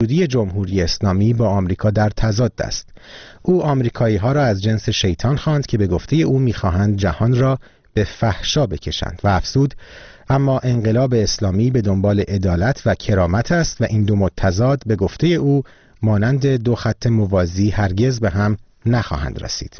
جمهوری اسلامی با آمریکا در تضاد است. او آمریکایی ها را از جنس شیطان خواند که به گفته او می‌خواهند جهان را به فحشا بکشند و افزود اما انقلاب اسلامی به دنبال عدالت و کرامت است و این دو متضاد به گفته او مانند دو خط موازی هرگز به هم نخواهند رسید.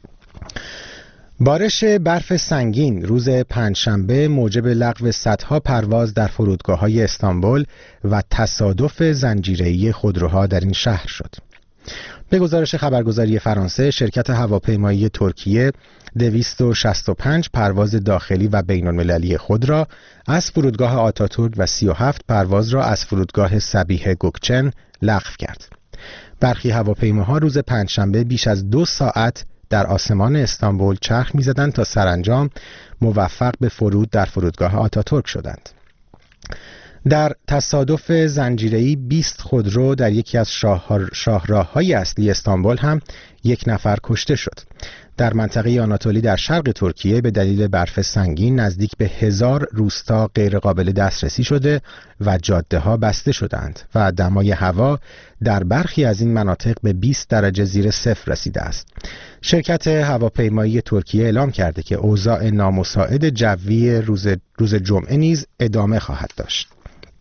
بارش برف سنگین روز پنجشنبه موجب لغو صدها پرواز در فرودگاه‌های استانبول و تصادف زنجیره‌ای خودروها در این شهر شد. به گزارش خبرگزاری فرانسه، شرکت هواپیمایی ترکیه 265 پرواز داخلی و بین‌المللی خود را از فرودگاه آتاتورک و 37 پرواز را از فرودگاه صبیح گوکچن لغو کرد. برخی هواپیماها روز پنجشنبه بیش از 2 ساعت در آسمان استانبول چرخ می‌زدند تا سرانجام موفق به فرود در فرودگاه آتاتورک شدند. در تصادف زنجیره‌ای 20 خودرو در یکی از شاهراه‌های اصلی استانبول هم 1 نفر کشته شد. در منطقه آناتولی در شرق ترکیه به دلیل برف سنگین نزدیک به 1000 روستا غیرقابل دسترسی شده و جاده‌ها بسته شدند و دمای هوا در برخی از این مناطق به 20 درجه زیر صفر رسیده است. شرکت هواپیمایی ترکیه اعلام کرده که اوضاع نامساعد جوی روز جمعه نیز ادامه خواهد داشت.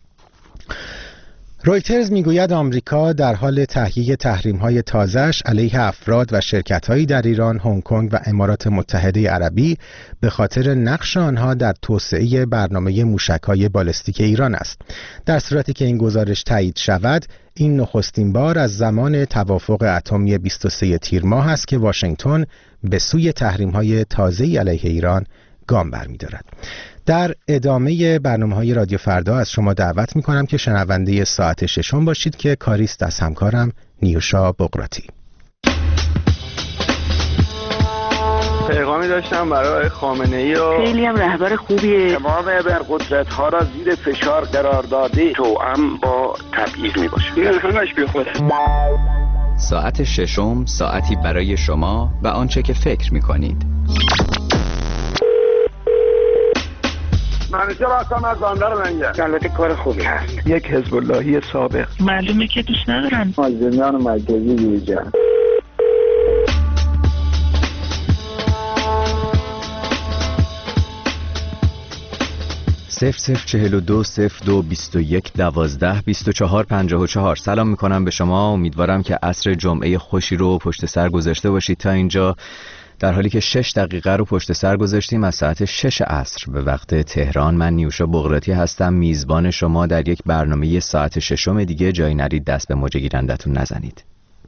رویترز میگوید آمریکا در حال تحقیق تحریم‌های تازه‌اش علیه افراد و شرکت‌هایی در ایران، هنگ کنگ و امارات متحده عربی به خاطر نقش آنها در توسعه برنامه موشک‌های بالستیک ایران است. در صورتی که این گزارش تایید شود، این نخستین بار از زمان توافق اتمی 23 تیر ماه است که واشنگتن به سوی تحریم‌های تازه‌ای علیه ایران گام برمی‌دارد. در ادامه برنامه‌های رادیو فردا از شما دعوت می‌کنم که شنونده ساعت ششم باشید که کاریست از همکارم نیوشا بقراتی. پیغامی داشتم برای خامنه‌ای و خیلی هم رهبر خوبیه. تمام ابرقدرت‌ها را زیر فشار قرار داده، توأم با تبعیض می‌باشه. این همش بیخوده. ساعت ششم، ساعتی برای شما و آنچه که فکر می‌کنید. منیجر هستم از بندر منگه. البته کار خوبی هست. یک حزب اللهی سابق. معلومه که دوست ندارن. مازنیان مرکزی دیجا. صفر 42 02 21 12 24 54. سلام میکنم به شما. امیدوارم که عصر جمعه خوشی رو پشت سر گذاشته باشید. تا اینجا در حالی که 6 دقیقه رو پشت سر گذاشتیم از ساعت 6 عصر به وقت تهران. من نیوشا بقراتی هستم، میزبان شما در یک برنامه ساعت ششم دیگه. جایی نرید، دست به موج گیرندتون نزنید.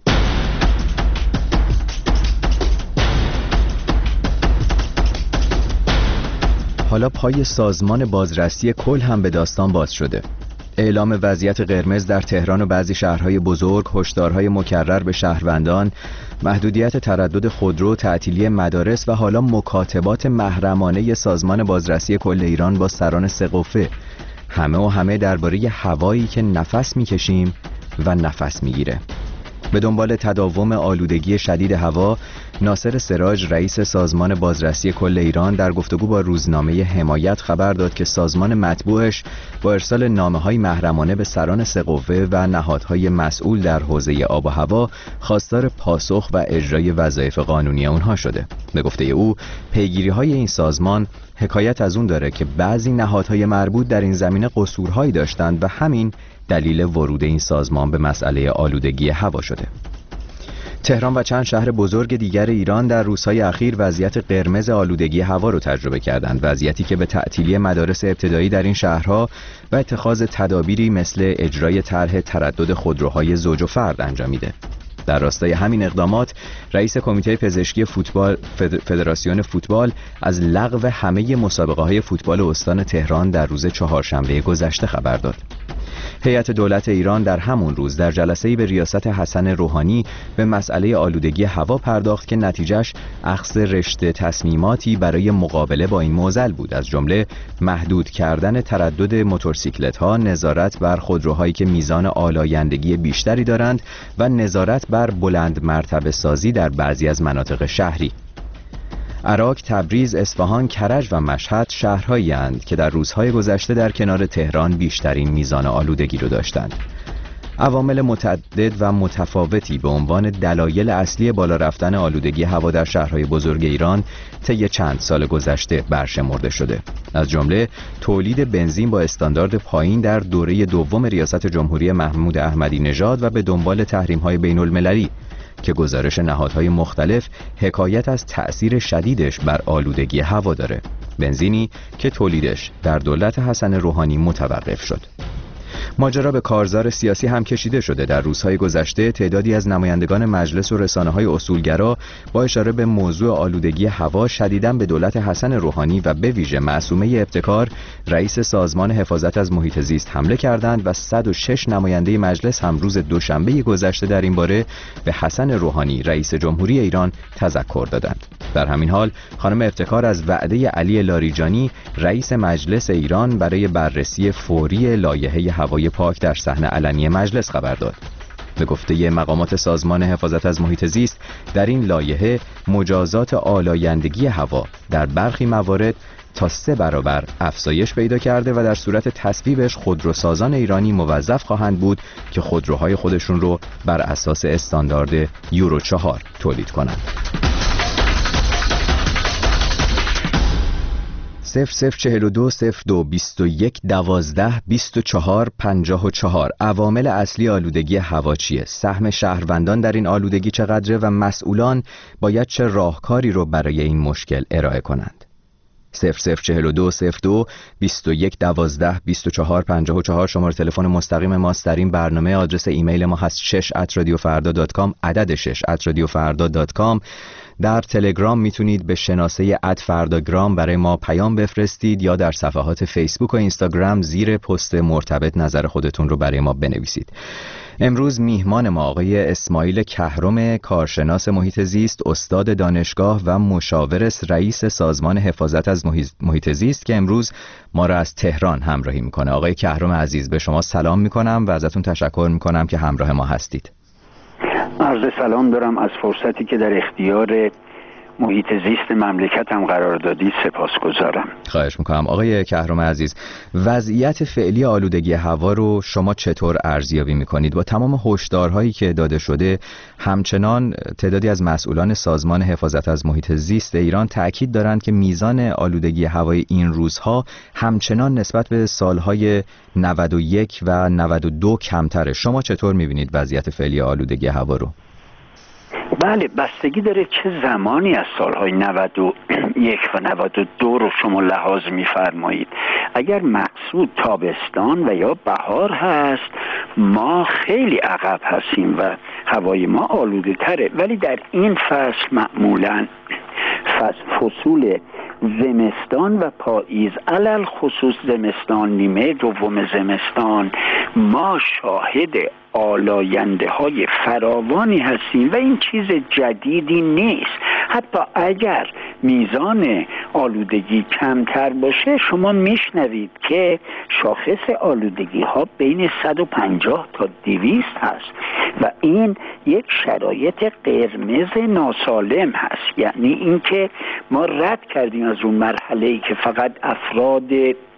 حالا پای سازمان بازرسی کل هم به داستان باز شده. اعلام وضعیت قرمز در تهران و بعضی شهرهای بزرگ، هشدارهای مکرر به شهروندان، محدودیت تردد خودرو، تعطیلی مدارس و حالا مکاتبات محرمانه سازمان بازرسی کل ایران با سران سقوفه. همه درباره هوایی که نفس میکشیم و نفس میگیره. به دنبال تداوم آلودگی شدید هوا، ناصر سراج رئیس سازمان بازرسی کل ایران در گفتگو با روزنامه حمایت خبر داد که سازمان مطبوعش با ارسال نامه‌های محرمانه به سران سقوفه و نهادهای مسئول در حوزه آب و هوا خواستار پاسخ و اجرای وظایف قانونی اونها شده. به گفته او، پیگیری‌های این سازمان حکایت از اون داره که بعضی نهادهای مربوط در این زمینه قصورهایی داشتند و همین دلیل ورود این سازمان به مسئله آلودگی هوا شده. تهران و چند شهر بزرگ دیگر ایران در روزهای اخیر وضعیت قرمز آلودگی هوا رو تجربه کردند، وضعیتی که به تعطیلی مدارس ابتدایی در این شهرها و اتخاذ تدابیری مثل اجرای طرح تردد خودروهای زوج و فرد انجام میده. در راستای همین اقدامات، رئیس کمیته پزشکی فوتبال فدراسیون فوتبال از لغو همه مسابقه‌های فوتبال استان تهران در روز چهارشنبه گذشته خبر داد. هیئت دولت ایران در همون روز در جلسه‌ای به ریاست حسن روحانی به مسئله آلودگی هوا پرداخت که نتیجهش اخذ رشته تصمیماتی برای مقابله با این معضل بود، از جمله محدود کردن تردد موتورسیکلت‌ها، نظارت بر خودروهایی که میزان آلایندگی بیشتری دارند و نظارت بر بلند مرتبه سازی در بعضی از مناطق شهری. عراق، تبریز، اصفهان، کرج و مشهد شهرهایی اند که در روزهای گذشته در کنار تهران بیشترین میزان آلودگی رو داشتند. عوامل متعدد و متفاوتی به عنوان دلایل اصلی بالا رفتن آلودگی هوا در شهرهای بزرگ ایران طی چند سال گذشته برشمرده شده. از جمله تولید بنزین با استاندارد پایین در دوره دوم ریاست جمهوری محمود احمدی نژاد و به دنبال تحریم‌های بین‌المللی که گزارش نهادهای مختلف حکایت از تأثیر شدیدش بر آلودگی هوا داره. بنزینی که تولیدش در دولت حسن روحانی متوقف شد. ماجرا به کارزار سیاسی هم کشیده شده. در روزهای گذشته تعدادی از نمایندگان مجلس و رسانه‌های اصولگرا با اشاره به موضوع آلودگی هوا شدیداً به دولت حسن روحانی و به ویژه معصومه ابتکار رئیس سازمان حفاظت از محیط زیست حمله کردند و 106 نماینده مجلس هم روز دوشنبه گذشته در این باره به حسن روحانی رئیس جمهوری ایران تذکر دادند. در همین حال خانم ابتکار از وعده علی لاریجانی رئیس مجلس ایران برای بررسی فوری لایحه هوای پاک در صحنه علنی مجلس خبر داد. به گفته مقامات سازمان حفاظت از محیط زیست در این لایحه مجازات آلایندگی هوا در برخی موارد تا 3 برابر افزایش پیدا کرده و در صورت تصویبش خودروسازان ایرانی موظف خواهند بود که خودروهای خودشون رو بر اساس استاندارد یورو 4 تولید کنند. 0042 02 21 12 24 54 عوامل اصلی آلودگی هوا چیه؟ سهم شهروندان در این آلودگی چقدره و مسئولان باید چه راهکاری رو برای این مشکل ارائه کنند؟ 0042 02 21 12 24 54 شماره تلفن مستقیم ماست در این برنامه. آدرس ایمیل ما هست 6@radiofarda.com عدد 6@radiofarda.com. در تلگرام میتونید به شناسه @فرداگرام برای ما پیام بفرستید یا در صفحات فیسبوک و اینستاگرام زیر پست مرتبط نظر خودتون رو برای ما بنویسید. امروز میهمان ما آقای اسماعیل کهرم، کارشناس محیط زیست، استاد دانشگاه و مشاور رئیس سازمان حفاظت از محیط زیست که امروز ما را از تهران همراهی میکنه. آقای کهرم عزیز، به شما سلام میکنم و ازتون تشکر میکنم که همراه ما هستید. عرض سلام دارم از فرصتی که در اختیار محیط زیست مملکتم قرار دادید سپاسگزارم. خواهش میکنم. آقای کهرم عزیز، وضعیت فعلی آلودگی هوا رو شما چطور ارزیابی میکنید؟ با تمام هشدارهایی که داده شده، همچنان تعدادی از مسئولان سازمان حفاظت از محیط زیست ایران تأکید دارند که میزان آلودگی هوای این روزها همچنان نسبت به سالهای 91 و 92 کمتره. شما چطور میبینید وضعیت فعلی آلودگی هوا رو؟ بله، بستگی داره چه زمانی از سالهای 91 و 92 رو شما لحاظ می‌فرمایید. اگر مقصود تابستان و یا بهار هست، ما خیلی عقب هستیم و هوای ما آلوده تره. ولی در این فصل معمولاً فصول زمستان و پاییز، علل خصوص زمستان، نیمه دوم زمستان، ما شاهد آلاینده های فراوانی هستیم و این چیز جدیدی نیست. حتی اگر میزان آلودگی کمتر باشه، شما میشنوید که شاخص آلودگی ها بین 150 تا 200 هست و این یک شرایط قرمز ناسالم هست. یعنی اینکه ما رد کردیم از اون مرحله‌ای که فقط افراد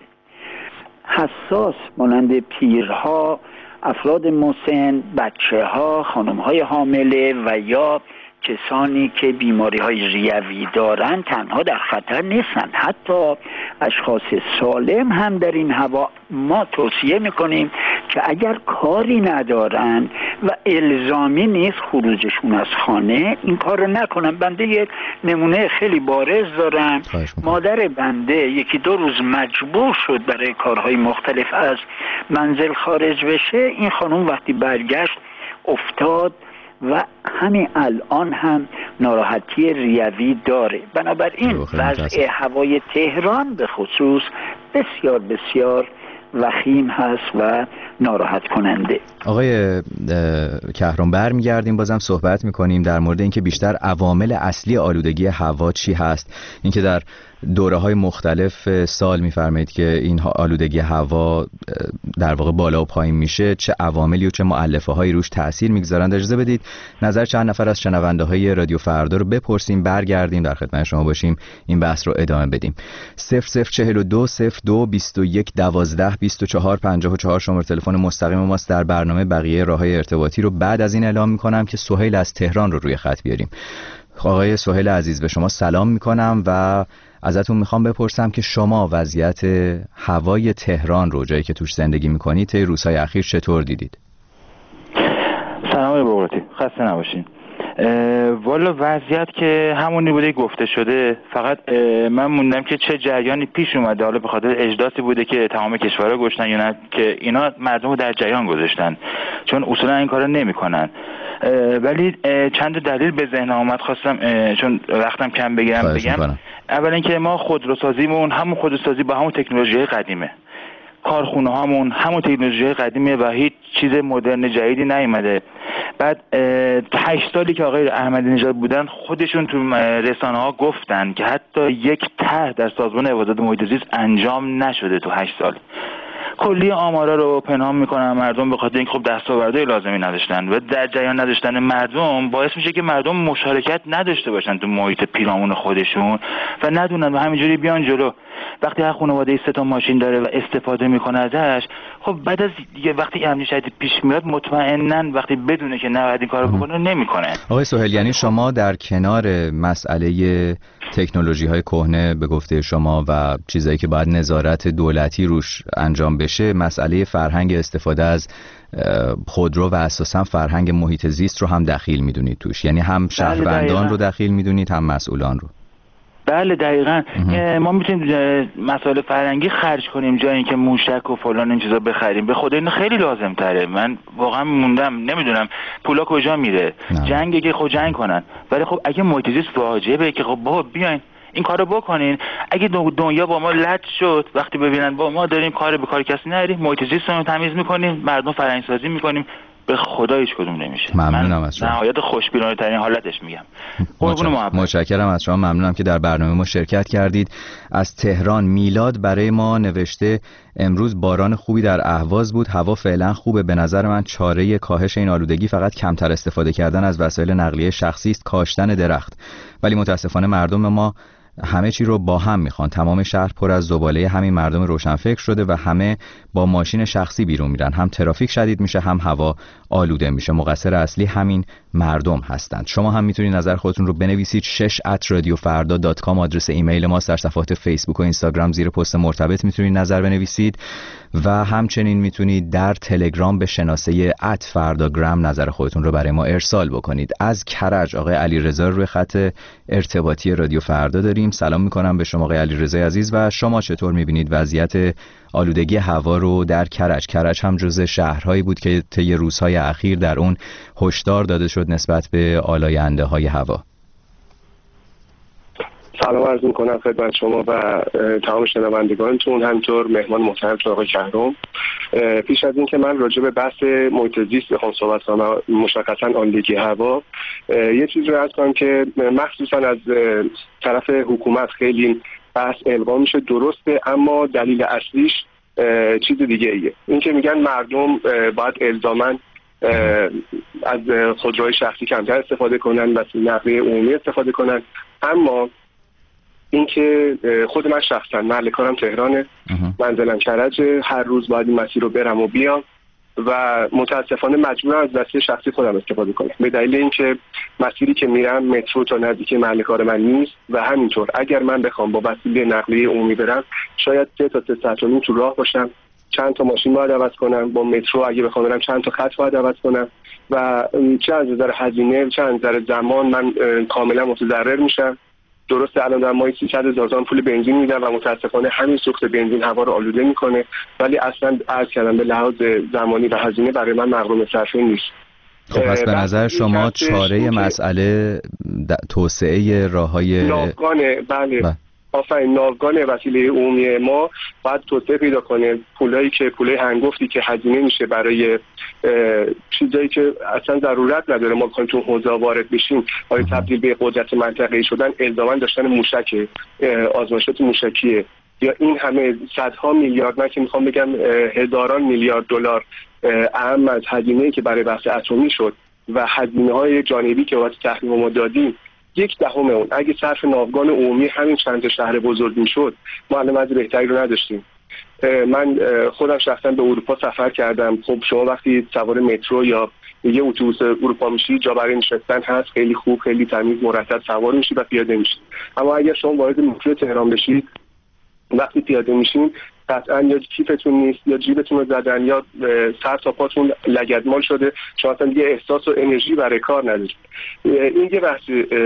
حساس مانند پیرها، افراد مسن، بچه‌ها، خانم‌های حامله و یا کسانی که بیماری‌های ریوی دارن تنها در خطر نیستن. حتی اشخاص سالم هم در این هوا ما توصیه می‌کنیم که اگر کاری ندارن و الزامی نیست خروجشون از خانه، این کار رو نکنن. بنده یک نمونه خیلی بارز دارم. مادر بنده 1-2 روز مجبور شد برای کارهای مختلف از منزل خارج بشه. این خانم وقتی برگشت افتاد و همین الان هم ناراحتی ریوی داره. بنابراین وضع هوای تهران به خصوص بسیار بسیار وخیم هست و ناراحت کننده. آقای کهرم، برمیگردیم بازم صحبت میکنیم در مورد اینکه بیشتر عوامل اصلی آلودگی هوا چی هست. اینکه در دوره‌های مختلف سال می‌فرمایید که این آلودگی هوا در واقع بالا و پایین میشه، چه عواملی و چه مؤلفه‌هایی روش تأثیر می‌گذارند. اجازه بدید نظر چند نفر از شنونده‌های رادیو فردا رو بپرسیم، برگردیم در خدمت شما باشیم، این بحث رو ادامه بدیم. 0042 02 21 12 24 54 شماره تلفن مستقیم ماست در برنامه. بقیه راه‌های ارتباطی رو بعد از این اعلام می‌کنم که سهیل از تهران رو روی خط بیاریم. آقای سهیل عزیز، به شما سلام می‌کنم و ازتون میخوام بپرسم که شما وضعیت هوای تهران رو، جایی که توش زندگی میکنید، طی روزهای اخیر چطور دیدید؟ سلام بقراتی، خسته نباشین. والا وضعیت که همونی بوده گفته شده، فقط من موندم که چه جریانی پیش اومده، حالا به خاطر اجداسی بوده که تمام کشورها گذاشتن یا نه که اینا مردم رو در جریان گذاشتن، چون اصولا این کارو نمیکنن. ولی چند دلیل به ذهنم اومد، خواستم چون وقتم کم بگم. اولا اینکه ما خودروسازیمون همون خودروسازی با همون تکنولوژی قدیمه، کارخونه هامون همون تکنولوژی قدیمه و هیچ چیز مدرن جدیدی نیومده. بعد 8 سالی که آقای احمدی نژاد بودن، خودشون تو رسانه ها گفتن که حتی یک طرح در سازمان حفاظت محیط زیست انجام نشده تو 8 سال. کلی آمارا رو پنهان میکنن مردم به خاطر اینکه خب دستاوردهای لازمی نداشتن و در جریان نداشتن مردم باعث میشه که مردم مشارکت نداشته باشن تو محیط پیرامون خودشون و ندونن و همینجوری بیان جلو. وقتی هر خانواده 3 تا ماشین داره و استفاده میکنه ازش، خب بعد از دیگه وقتی امنیت شدید پیش میاد مطمئناً وقتی بدونه که نباید این کارو بکنه نمیکنه. آقای سهیل، یعنی شما در کنار مسئله تکنولوژی‌های کهنه به گفته شما و چیزایی که باید نظارت دولتی روش انجام بشه، مسئله فرهنگ استفاده از خودرو و اساساً فرهنگ محیط زیست رو هم دخیل میدونید توش، یعنی هم شهروندان رو دخیل میدونید هم مسئولان رو؟ بله دقیقاً. ما میتونیم مسائل فرهنگی خرج کنیم جای اینکه موشک و فلان این چیزا بخریم. به خدا این خیلی لازم تره. من واقعا موندم نمیدونم پولا کجا میره. جنگه که خود جنگ کنن، ولی خب اگه محیط زیست واجبه که خب بابا بیاین این کارو بکنین. اگه دنیا با ما لط شد وقتی ببینن با ما داریم کار به کار کسی نریم، محیط زیست رو تمیز میکنیم، مردم فرهنگ سازی میکنیم، به خدا هیچ کدوم نمیشه. ممنونم از شما. نهایت خوشبینانه ترین حالتش میگم. متشکرم از شما، ممنونم که در برنامه ما شرکت کردید. از تهران میلاد برای ما نوشته امروز باران خوبی در اهواز بود، هوا فعلا خوبه. به نظر من چاره کاهش این آلودگی فقط کمتر استفاده کردن از وسایل نقلیه شخصی است، کاشتن درخت. ولی متاسفانه مردم ما همه چی رو با هم میخوان. تمام شهر پر از زباله همین مردم روشنفکر شده و همه با ماشین شخصی بیرون میرن. هم ترافیک شدید میشه، هم هوا آلوده میشه. مقصر اصلی همین مردم هستند. شما هم میتونید نظر خودتون رو بنویسید. 6@radiofarda.com آدرس ایمیل ماست. در صفحات فیسبوک و اینستاگرام زیر پست مرتبط میتونید نظر بنویسید و همچنین میتونید در تلگرام به شناسه @فرداگرام نظر خودتون رو برای ما ارسال بکنید. از کرج آقای علیرضا روی خط ارتباطی رادیو فردا داریم. سلام میکنم به شما آقای علیرضا عزیز و شما چطور میبینید وضعیت آلودگی هوا رو در کرج؟ کرج هم جزو شهرهایی بود که طی روزهای اخیر در اون هشدار داده شد نسبت به آلاینده‌های هوا. سلام عرض میکنم خدمت شما و تمام شنوندگانتون، همینطور مهمان محترم آقای شهرام. پیش از این که من راجع به بحث محیط زیست بخوام صحبت کنم، مشخصا آلودگی هوا، یه چیز رو عرض کنم که مخصوصا از طرف حکومت خیلی بحث القا میشه، درسته، اما دلیل اصلیش چیز دیگه ایه. این که میگن مردم باید الزاماً از خودروهای شخصی کمتر استفاده کنن، وسیله نقلیه عمومی استفاده کنن. اما اینکه خود من شخصا محل کارم تهرانه، منزلم کرج، هر روز باید این مسیر رو برم و بیام و متاسفانه مجبورم از وسیله شخصی خودم استفاده کنم به دلیل اینکه مسیری که میرم مترو تا نزدیک محل کار من نیست و همینطور اگر من بخوام با وسیله نقلیه عمومی برم شاید 3 تا 3 ساعت و نیم تو راه باشم، چند تا ماشین باید عوض کنم، با مترو اگه بخوام برم چند تا خط باید عوض کنم و چه از نظر هزینه چه از نظر زمان من کاملا متضرر میشم. درسته الان در ماهی 300,000 تومان پول بنزین میدم و متاسفانه همین سوخت بنزین هوا رو آلوده میکنه، ولی اصلا عرض کردم به لحاظ زمانی و هزینه برای من مقروم صرفه نیست. خب پس به نظر شما چاره مسئله توسعه راههای ناوگانه؟ بله آفرین ناوگان وسیله عمومی ما باید توسعه پیدا کنه. پولایی که پولای هنگفتی که هزینه میشه برای چیزایی که اصلا ضرورت نداره ما بخوایم تو حوزه وارد بشیم، برای تبدیل به قدرت منطقه‌ای شدن الزاما داشتن موشک، آزمایشات موشکیه، یا این همه صدها میلیارد، من که میخوام بگم هزاران میلیارد دلار اهم از هزینه‌ای که برای بحث اتمی شد و هزینه‌های جانبی که واسه تحریم ما دادیم، 1/10 اون اگه صرف ناوگان عمومی همین چند شهر بزرگ میشد، ما الان وضع بهتری رو نداشتیم. من خودم شخصا به اروپا سفر کردم. خب شما وقتی سوار مترو یا یه اتوبوس اروپا میشی، جا برای نشستن هست، خیلی خوب، خیلی تمیز، مرتب سوار میشی و پیاده میشی. اما اگر شما وارد مترو تهران بشید، وقتی پیاده میشین قطعا یا کیفتون نیست یا جیبتون رو زدن یا سر تا پاتون لگدمال شده، شما اصلا دیگه احساس و انرژی برای کار ندارید. این یه بحث،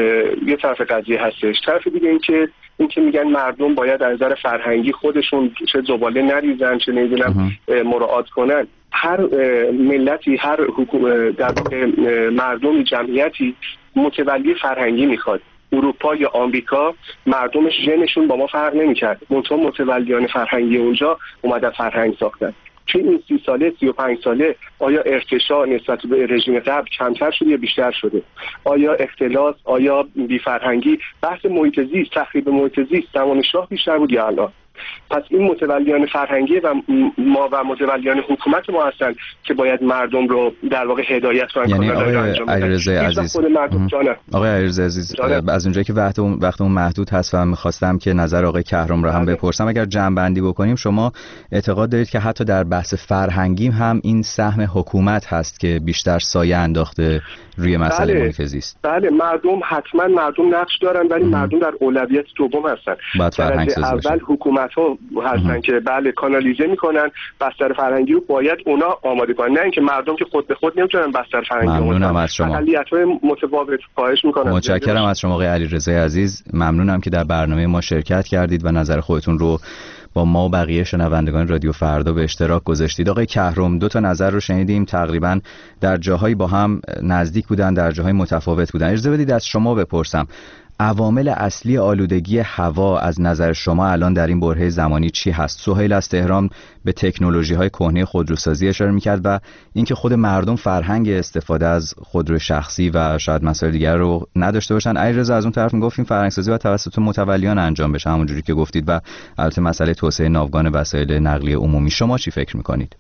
یه طرف قضیه هستش. طرف دیگه این که میگن مردم باید از نظر فرهنگی خودشون چه زباله نریزن، چه نمیدونم مراعات کنن. هر ملتی، هر در واقع مردمی، جمعیتی متولی فرهنگی میخواد. اروپا یا آمریکا مردمش ژنشون با ما فرق نمی‌کرد، منتها متولیان فرهنگی اونجا اومدن فرهنگ ساختن. توی این 30 ساله 35 ساله آیا ارتشاء نسبت به رژیم قبل کمتر شده یا بیشتر شده؟ آیا اختلاس، آیا بی‌فرهنگی؟ بحث محیط زیست، تخریب محیط زیست زمان شاه بیشتر بود یا الان؟ پس این متولیان فرهنگی و ما و متولیان حکومت ما هستن که باید مردم رو در واقع هدایت کنن. یعنی آقای علیرضا عزیز، آقای علیرضا عزیز، از اونجایی که وقتمون محدود هست و می‌خواستم که نظر آقای کهرم رو هم بپرسم، اگر جمع‌بندی بکنیم، شما اعتقاد دارید که حتی در بحث فرهنگی هم این سهم حکومت هست که بیشتر سایه انداخته روی مسئله محیط زیست؟ بله، مردم حتما نقش دارن، ولی مردم در اولویت دوم هستن. درجه اول حکومت‌ها هستن که بله کانالیزه میکنن بستر فرهنگی رو، باید اونا آماده کنن، نه اینکه مردم که خود به خود نمیتونن بستر فرهنگی رو. ممنونم از شما. اقلیت‌های متفاوت خواهش میکنم. متشکرم از شما آقای علیرضا عزیز. ممنونم که در برنامه ما شرکت کردید و نظر خودتون رو با ما و بقیه شنوندگان رادیو فردا به اشتراک گذاشتید. آقای کهرم، 2 تا نظر رو شنیدیم، تقریبا در جاهایی با هم نزدیک بودن، در جاهای متفاوت بودن. اجازه بدید از شما بپرسم، عوامل اصلی آلودگی هوا از نظر شما الان در این برهه زمانی چی هست؟ سهیل از تهران به تکنولوژی‌های کهنه خودروسازی اشاره می‌کرد و اینکه خود مردم فرهنگ استفاده از خودرو شخصی و شاید مسائل دیگر رو نداشته باشن. علیرضا از اون طرف میگفتیم فرهنگ‌سازی و توسط متولیان انجام بشه، همونجوری که گفتید، و البته مسئله توسعه ناوگان وسایل نقلیه عمومی. شما چی فکر می‌کنید؟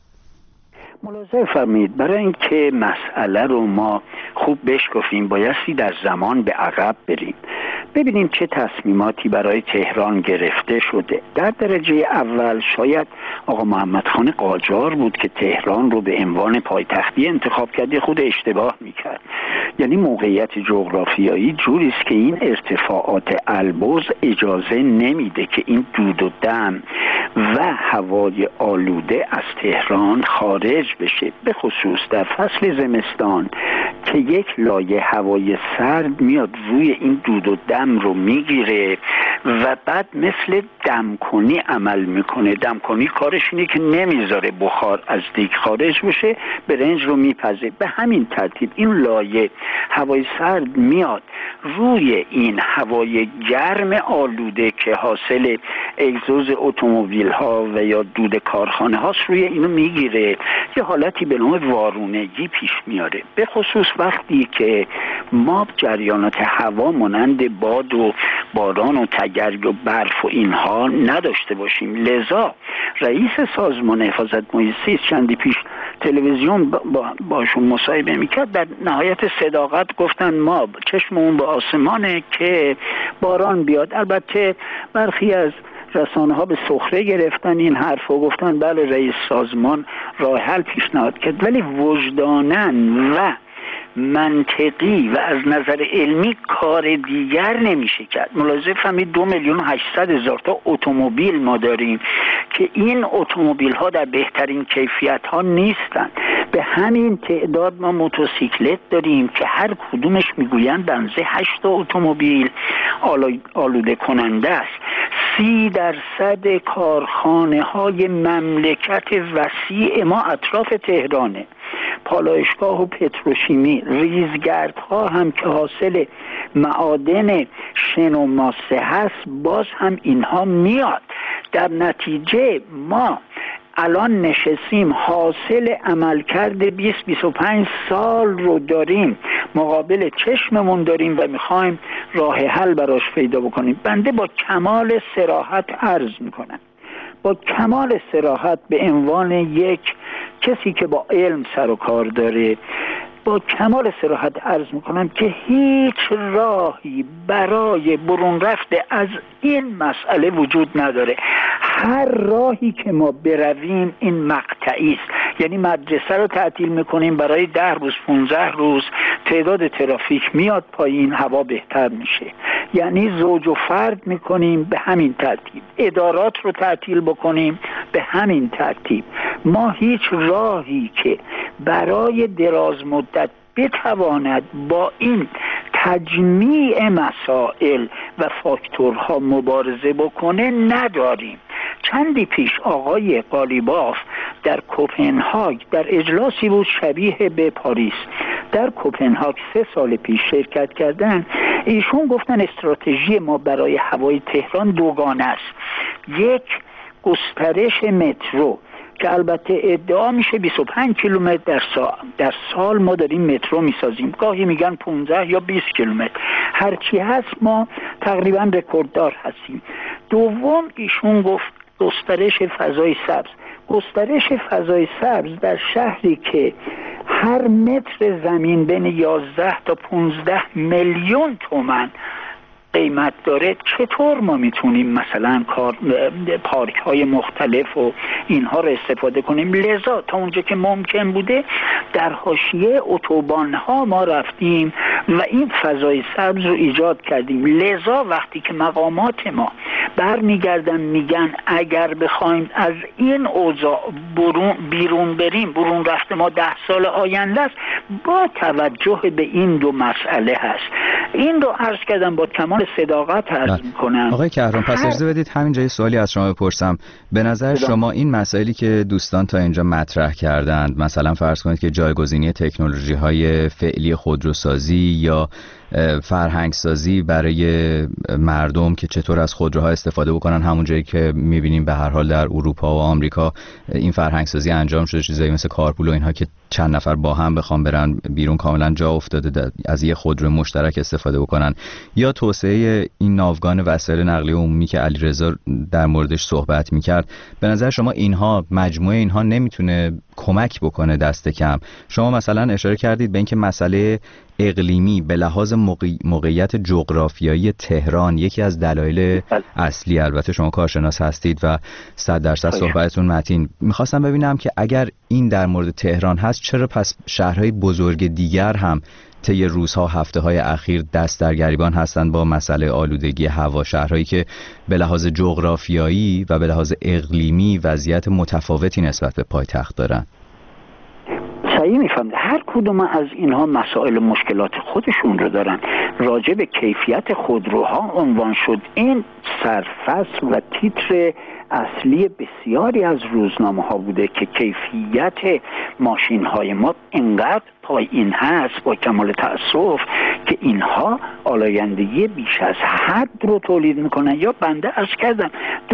ملاحظه فرمایید، برای اینکه مسئله رو ما خوب بشکافیم بایستی در زمان به عقب بریم، ببینیم چه تصمیماتی برای تهران گرفته شده. در درجه اول شاید آقا محمد خان قاجار بود که تهران رو به عنوان پایتختی انتخاب کرد، خود اشتباه میکرد. یعنی موقعیت جغرافیایی جوری است که این ارتفاعات البرز اجازه نمیده که این دود و دم و هوای آلوده از تهران خارج بشه، به خصوص در فصل زمستان که یک لایه هوای سرد میاد روی این دود و دم رو میگیره و بعد مثل دمکنی عمل میکنه. دمکنی کارش اینه که نمیذاره بخار از دیگ خارج بشه، برنج رو میپزه. به همین ترتیب این لایه هوای سرد میاد روی این هوای گرم آلوده که حاصل اگزوز اتومبیل ها و یا دود کارخانه هاست، روی اینو میگیره، یه حالتی به نوع وارونگی پیش میاره، به خصوص وقتی که ما جریانات هوا مانند باد و باران و تگرگ و برف و اینها نداشته باشیم. لذا رئیس سازمان حفاظت محیط زیست چندی پیش تلویزیون باشون مصاحبه میکرد، در نهایت صداقت گفتن ما چشممون به آسمانه که باران بیاد. البته برخی از رسانه ها به سخره گرفتن این حرف و گفتن بله رئیس سازمان راه حل پیشنهاد کرد، ولی وجدانن و منطقی و از نظر علمی کار دیگر نمیشه کرد. ملاحظه فهمید 2,800,000 تا اتومبیل ما داریم که این اتومبیل ها در بهترین کیفیت ها نیستن. به همین تعداد ما موتورسیکلت داریم که هر کدومش میگویند بنزه 8 اتومبیل آلوده کننده است. 30% کارخانه های مملکت وسیع ما اطراف تهرانه. پالایشگاه و پتروشیمی، ریزگردها هم که حاصل معادن شن و ماسه هست، باز هم اینها میاد. در نتیجه ما الان نشستیم حاصل عملکرد 20-25 سال رو داریم، مقابل چشممون داریم و میخوایم راه حل براش پیدا بکنیم. بنده با کمال صراحت عرض میکنم، با کمال صراحت به عنوان یک کسی که با علم سر و کار داره، با کمال صراحت عرض میکنم که هیچ راهی برای برون رفته از این مسئله وجود نداره. هر راهی که ما برویم این مقطعی است. یعنی مدرسه رو تعطیل میکنیم برای 10 روز 15 روز، تعداد ترافیک میاد پایین، هوا بهتر میشه. یعنی زوج و فرد میکنیم به همین ترتیب، ادارات رو تعطیل بکنیم به همین ترتیب. ما هیچ راهی که برای دراز مدت بتواند با این تجمیع مسائل و فاکتورها مبارزه بکنه نداریم. چندی پیش آقای قالیباف در کوپنهاگ در اجلاسی بود شبیه به پاریس، در کوپنهاگ 3 سال پیش شرکت کردن. ایشون گفتن استراتژی ما برای هوای تهران دوگانه است. یک، گسترش مترو که البته ادعا میشه 25 کیلومتر در سال ما داریم مترو میسازیم، گاهی میگن 15 یا 20 کیلومتر، هرچی هست ما تقریبا رکورددار هستیم. دوم، ایشون گفت گسترش فضای سبز. گسترش فضای سبز در شهری که هر متر زمین بین 11 تا 15 میلیون تومان قیمت داره، چطور ما میتونیم مثلا پارک های مختلف و اینها رو استفاده کنیم؟ لذا تا اونجا که ممکن بوده در حاشیه اتوبان ها ما رفتیم و این فضای سبز رو ایجاد کردیم. لذا وقتی که مقامات ما برمیگردن میگن اگر بخوایم از این اوضاع بیرون بریم، برون رفت ما 10 سال آینده است، با توجه به این دو مسئله هست. این رو عرض کردم، با کمال صداقت عرض میکنم. آقای کهران، پس اجازه بدید همینجا یه سوالی از شما بپرسم. به نظر شما این مسائلی که دوستان تا اینجا مطرح کردند، مثلا فرض کنید که جایگزینی تکنولوژی های فعلی خودروسازی یا فرهنگ سازی برای مردم که چطور از خودروها استفاده بکنن، همون جایی که میبینیم به هر حال در اروپا و آمریکا این فرهنگ سازی انجام شده، چیزایی مثل کارپول و اینها که چند نفر با هم بخوام برن بیرون کاملا جا افتاده از یه خودرو مشترک استفاده بکنن، یا توسعه این ناوگان وسایل نقلیه عمومی که علیرضا در موردش صحبت میکرد. به نظر شما اینها، مجموعه اینها نمیتونه کمک بکنه دست کم؟ شما مثلا اشاره کردید به اینکه مسئله اقلیمی به لحاظ موقعیت جغرافیایی تهران یکی از دلایل اصلی، البته شما کارشناس هستید و 100% صحبتتون متین. میخواستم ببینم که اگر این در مورد تهران هست، چرا پس شهرهای بزرگ دیگر هم طی روزها، هفته‌های اخیر دست در گریبان هستند با مسئله آلودگی هوا، شهرهایی که به لحاظ جغرافیایی و به لحاظ اقلیمی وضعیت متفاوتی نسبت به پایتخت دارن؟ صحیح میفهمید. هر کدوم از اینها مسائل مشکلات خودشون رو دارن. راجع به کیفیت خودروها عنوان شد. این سرفصل و تیتر اصلی بسیاری از روزنامه ها بوده که کیفیت ماشین های ما اینقدر پایین هست، با کمال تأسف، که اینها آلایندگی بیش از حد رو تولید میکنن. یا بنده عرض کردم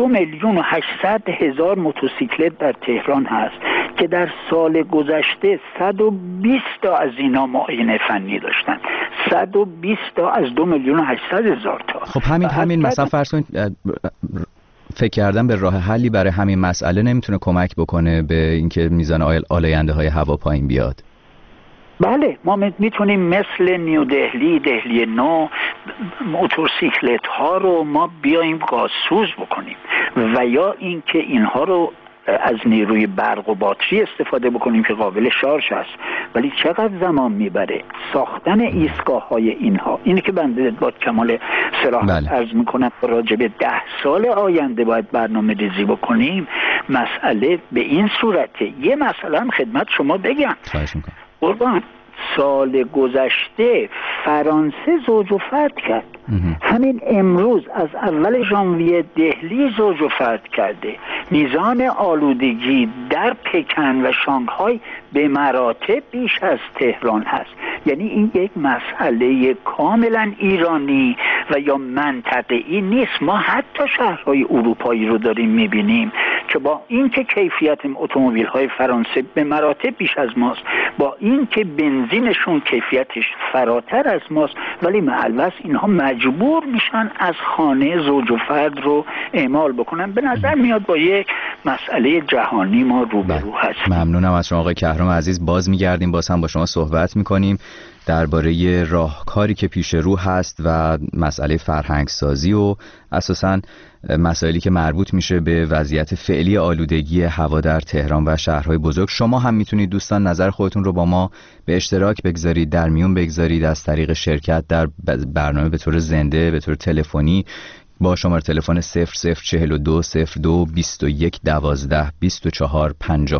2,800,000 موتورسیکلت در تهران هست که در سال گذشته 120 تا از اینا معاینه فنی داشتن. 120 تا از 2,800,000 تا. خب همین مثلا فرض کنید فکر کردن به راه حلی برای همین مسئله نمیتونه کمک بکنه به اینکه میزان آلاینده های هوا پایین بیاد؟ بله، ما میتونیم مثل نیو دهلی نو موتورسیکلت ها رو ما بیایم گازسوز بکنیم و یا اینکه اینها رو از نیروی برق و باتری استفاده بکنیم که قابل شارژ است. ولی چقدر زمان میبره ساختن ایستگاه های اینها؟ اینه که بنده با کمال صراحت عرض میکنم راجع به 10 سال آینده باید برنامه ریزی بکنیم. مسئله به این صورته. یه مسئله هم خدمت شما بگم قربان، سال گذشته فرانسه زوج و فرد کرد. همین امروز از اول ژانویه دهلی زوج و فرد کرده. میزان آلودگی در پکن و شانگهای به مراتب بیش از تهران هست. یعنی این یک مسئله کاملا ایرانی و یا منطقه‌ای نیست. ما حتی شهرهای اروپایی رو داریم میبینیم که با اینکه کیفیت اتومبیل‌های فرانسه به مراتب بیش از ماست، با اینکه بنزینشون کیفیتش فراتر از ماست، ولی معلوس اینها مجبور میشن از خانه زوج و فرد رو اعمال بکنن. به نظر میاد با یک مسئله جهانی ما روبرو هستیم. ممنونم از شما آقای کهرام عزیز. باز میگردیم، باز هم با شما صحبت میکنیم درباره راهکاری که پیش رو هست و مسئله فرهنگ سازی و اساساً مسائلی که مربوط میشه به وضعیت فعلی آلودگی هوا در تهران و شهرهای بزرگ. شما هم میتونید دوستان نظر خودتون رو با ما به اشتراک بگذارید، در میون بگذارید از طریق شرکت در برنامه به طور زنده، به طور تلفنی با شماره تلفن 0042 02 21 12 24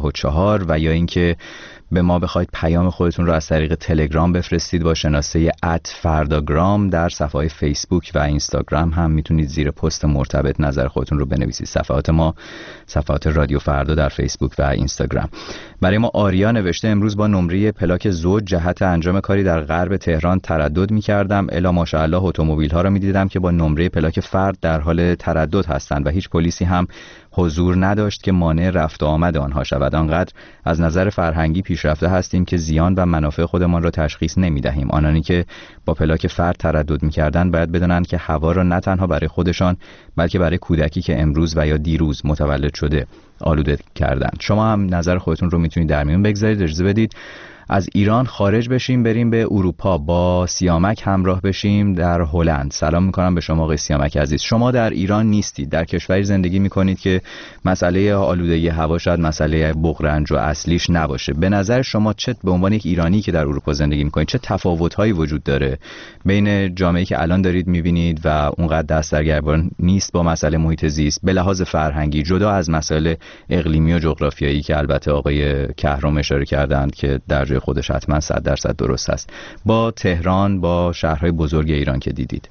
54 و یا اینکه به ما بخواید پیام خودتون رو از طریق تلگرام بفرستید با شناسه @فرداگرام. در صفحه فیسبوک و اینستاگرام هم میتونید زیر پست مرتبط نظر خودتون رو بنویسید. صفحات ما صفحات رادیو فردا در فیسبوک و اینستاگرام. برای ما آریا نوشته امروز با نمره پلاک زوج جهت انجام کاری در غرب تهران تردد می‌کردم، الا ماشاءالله اتومبیل‌ها را می‌دیدم که با نمره پلاک فرد در حال تردد هستند و هیچ پلیسی هم حضور نداشت که مانع رفت و آمد آنها شود. آنقدر از نظر فرهنگی پیشرفته هستیم که زیان و منافع خودمان را تشخیص نمی‌دهیم. آنانی که با پلاک فرد تردد می‌کردند باید بدانند که هوا را نه تنها برای خودشان بلکه برای کودکی که امروز و یا دیروز متولد شده آلوده کردند. شما هم نظر خودتون رو میتونید در میون بگذارید. اجازه بدید از ایران خارج بشیم، بریم به اروپا، با سیامک همراه بشیم در هلند. سلام میکنم به شما آقای سیامک عزیز. شما در ایران نیستید، در کشوری زندگی میکنید که مسئله آلودگی هوا شاید مسئله بغرنج و اصلیش نباشه. به نظر شما چه به عنوان یک ایرانی که در اروپا زندگی میکنید چه تفاوت‌هایی وجود داره بین جامعه‌ای که الان دارید میبینید و اونقدر دست در گریبان نیست با مسئله محیط زیست به لحاظ فرهنگی، جدا از مسائل اقلیمی و جغرافیایی که البته آقای کهرام اشاره کردند که در جای خودش حتما 100% درست است، با تهران، با شهرهای بزرگ ایران که دیدید؟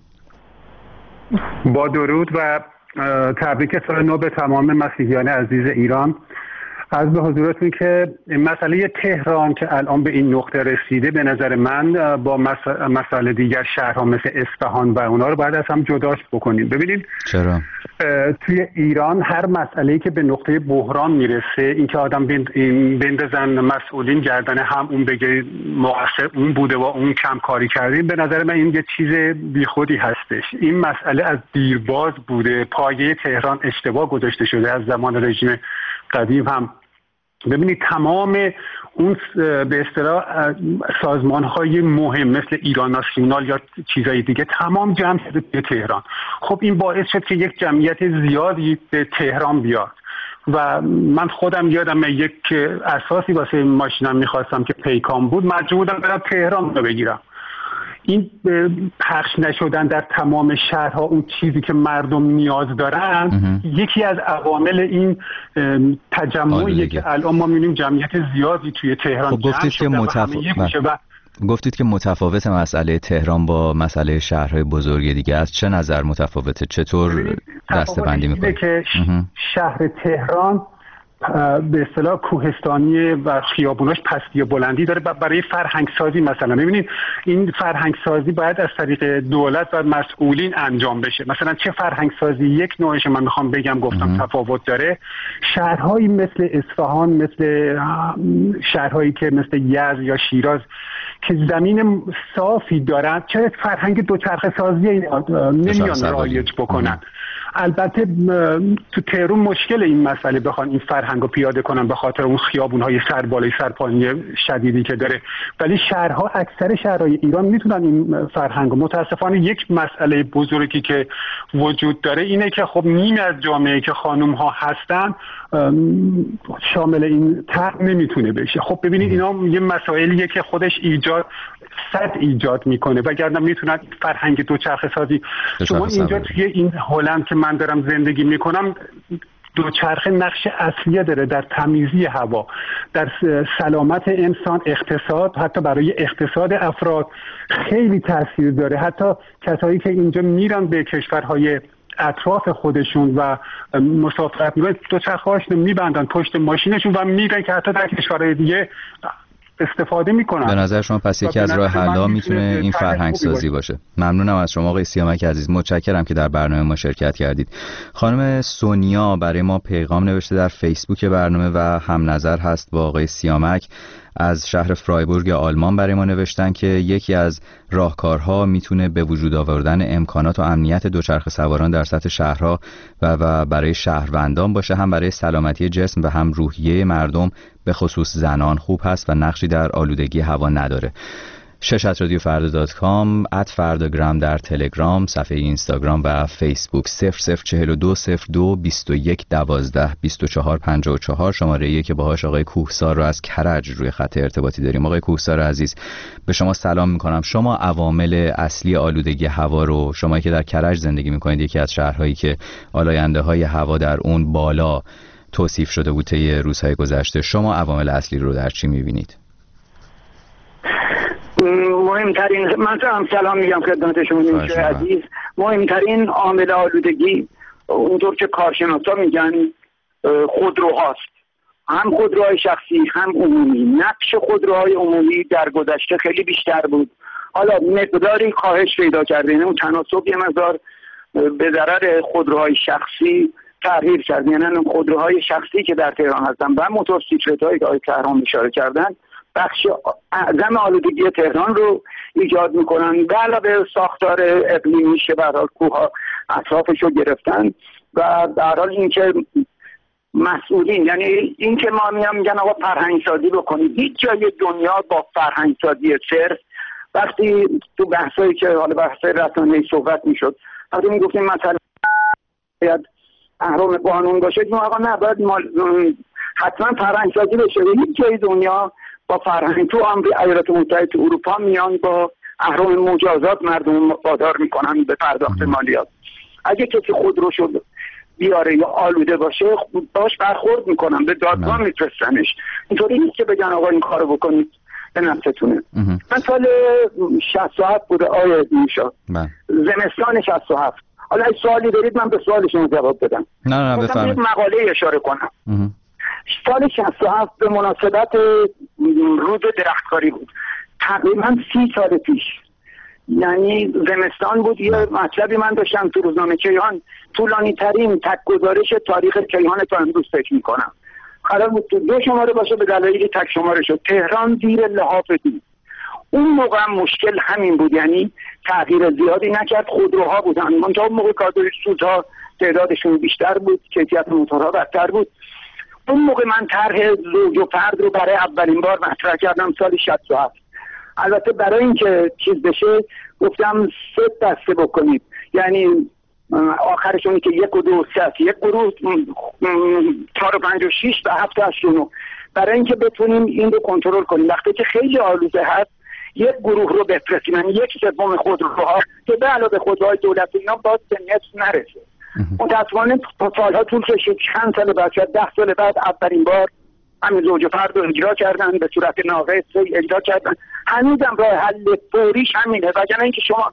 با درود و تبریک سال نو به تمام مسیحیان عزیز ایران. عرض به حضورتون که مسئله تهران که الان به این نقطه رسیده به نظر من با مسئله دیگر شهرها مثل اصفهان و اونا رو باید از هم جداش بکنیم. ببینید چرا؟ توی ایران هر مسئله‌ای که به نقطه بحران میرسه، این که آدم بندازن مسئولین گردن هم، اون بگه مقصر اون بوده و اون کم کاری کردیم، به نظر من این یه چیز بیخودی هستش. این مسئله از دیرباز بوده، پایه تهران اشتباه گذاشته شده از زمان رژیم قدیم هم. ببینید تمام اون به اصطلاح سازمان‌های مهم مثل ایران ناسیونال یا چیزای دیگه تمام جمع شده به تهران. خب این باعث شد که یک جمعیت زیادی به تهران بیاد و من خودم یادم یک اساسی واسه ماشینم می‌خواستم که پیکان بود، مجبور بودم برم تهران رو بگیرم. این پخش نشدن در تمام شهرها اون چیزی که مردم نیاز دارن یکی از عوامل این تجمعی که الان ما می‌بینیم جمعیت زیادی توی تهران. خب گفتید که متفاوت مسئله تهران با مسئله شهرهای بزرگ دیگه، از چه نظر متفاوته؟ چطور دسته‌بندی می‌کنید؟ که شهر تهران به اصطلاح کوهستانی و خیابوناش پستی و بلندی داره. برای فرهنگ سازی مثلا ببینید این فرهنگ سازی باید از طریق دولت و مسئولین انجام بشه. مثلا چه فرهنگ سازی یک نوعش من میخوام بگم، گفتم تفاوت داره. شهرهایی مثل اصفهان، مثل شهرهایی که مثل یزد یا شیراز که زمین صافی دارن، چه فرهنگ دوچرخه سازی نمیان رایج بکنن. البته تو تهران مشکل این مسئله بخوان این فرهنگ رو پیاده کنن به خاطر اون خیابون‌های سربالای سرپایینی شدیدی که داره، ولی شهرها، اکثر شهرهای ایران میتونن این فرهنگ رو. متاسفانه یک مسئله بزرگی که وجود داره اینه که خب نیمی از جامعه که خانم‌ها هستن شامل این طرح نمیتونه بشه. خب ببینید اینا یه مسائلیه که خودش ایجاد میکنه، وگرنه میتونن فرهنگ دوچرخه سازی. شما اینجا توی این هلند که من دارم زندگی میکنم دوچرخه نقش اصلی داره در تمیزی هوا، در سلامت انسان، اقتصاد، حتی برای اقتصاد افراد خیلی تاثیر داره. حتی کسایی که اینجا میرن به کشورهای اطراف خودشون و مسافرت میکنن، دوچرخه‌هاشون میبندن پشت ماشینشون و میرن که حتی در کشورهای دیگه استفاده میکنن. به نظر شما پس یکی از راه حل‌ها میتونه این فرهنگ سازی باشه. ممنونم از شما آقای سیامک عزیز، متشکرم که در برنامه ما شرکت کردید. خانم سونیا برای ما پیغام نوشته در فیسبوک برنامه و هم نظر هست با آقای سیامک. از شهر فرایبورگ آلمان برای ما نوشتن که یکی از راهکارها میتونه به وجود آوردن امکانات و امنیت دوچرخه سواران در سطح شهرها و برای شهروندان باشه، هم برای سلامتی جسم و هم روحیه مردم به خصوص زنان خوب هست و نقشی در آلودگی هوا نداره. شش@رادیوفردا.com، @فرداگرام در تلگرام، صفحه اینستاگرام و فیسبوک. 00420221122454 شماره‌ای که باهاش آقای کوهسار رو از کرج روی خط ارتباطی داریم. آقای کوهسار عزیز، به شما سلام میکنم. شما عوامل اصلی آلودگی هوا رو، شما که در کرج زندگی میکنید، یکی از شهرهایی که آلاینده‌های هوا در اون بالا توصیف شده بود طی روزهای گذشته، شما عوامل اصلی رو در چی میبینید؟ مهمترین، من هم سلام میگم خدمت شما دوستان عزیز. مهمترین عامل آلودگی اونطور که کارشناسا میگن خودروهاست، هم خودروهای شخصی هم عمومی. نقش خودروهای عمومی در گذشته خیلی بیشتر بود، حالا مقداری کاهش پیدا کرده، یعنی اون تناسب یه مقدار به ضرر خودروهای شخصی تغییر کرد. یعنی خودروهای شخصی که در تهران هستن و موتورسیکلت‌هایی که آقای تهران اشاره کردن بخش اعظم آلودگی تهران رو ایجاد میکنن. به علاوه ساختار اقلیمی که به هر حال کوه‌ها اطرافش رو گرفتن و به هر حال اینکه مسئولین، یعنی اینکه ما میگن آقا فرهنگ سازی بکنید، هیچ جای دنیا با فرهنگ سازی صرف، وقتی تو بحثایی که حالا بحثای رسانه‌ای صحبت میشد، وقتی میگفتیم مثلا باید اهرم قانون باشه، آقا نه باید حتما فرهنگ سازی بشه. هیچ جای دنیا با فرهنگ، تو ایالات متحده تو اروپا میان با اهرم مجازات مردم وادار میکنن به پرداخت مالیات. اگه کسی خودروشو بیاره یا آلوده باشه باش برخورد میکنن، به دادگاه میفرستنش. اینطوری نیست که بگن آقا این کارو بکنید به نفستونه. من سال 67 بوده آیه میشا، زمستان 67. حالا اگه سوالی دارید من به سوال شما جواب بدم. نه بفرمایید. مقاله اشاره کنم. سال 67 به مناسبت روز درختکاری بود، تقریبا 30 سال پیش، یعنی زمستان بود. یه مطلبی من داشتم تو روزنامه کیهان، طولانی ترین تک گزارش تاریخ کیهان تا امروز فکر میکنم، قرار بود تو 2 شماره باشه، به دلایلی تک شماره شد. تهران زیر لحاف دید. اون موقع هم مشکل همین بود، یعنی تغییر زیادی نکرد، خودروها بودن، منتها اون موقع کادوی سوزها تعدادشون بیشتر بود، کیفیت موتورها بدتر بود. اون موقع من طرح زوج و فرد رو برای اولین بار مطرح کردم سال 67. البته برای اینکه چیز بشه گفتم 3 دسته بکنید، یعنی آخرشون که 1 و 2 و 3، یک گروه 4 و 5 و 6 و 7 و 8 و 9، برای اینکه بتونیم این رو کنترل کنیم. وقتی که خیلی آلوده هست یک گروه رو بفرستیم، یعنی 1/3 خودروها که به علاوه خودروهای دولتی اینا باز به نصف نرسه. متاسفانه سالها طول کشید، چند سال بعد، 10 سال بعد اولین بار همین زوج و فرد رو اجرا کردن، به صورت ناقص اجرا کردن. هنوزم راه حل فوریش همینه، وگرنه اینکه شما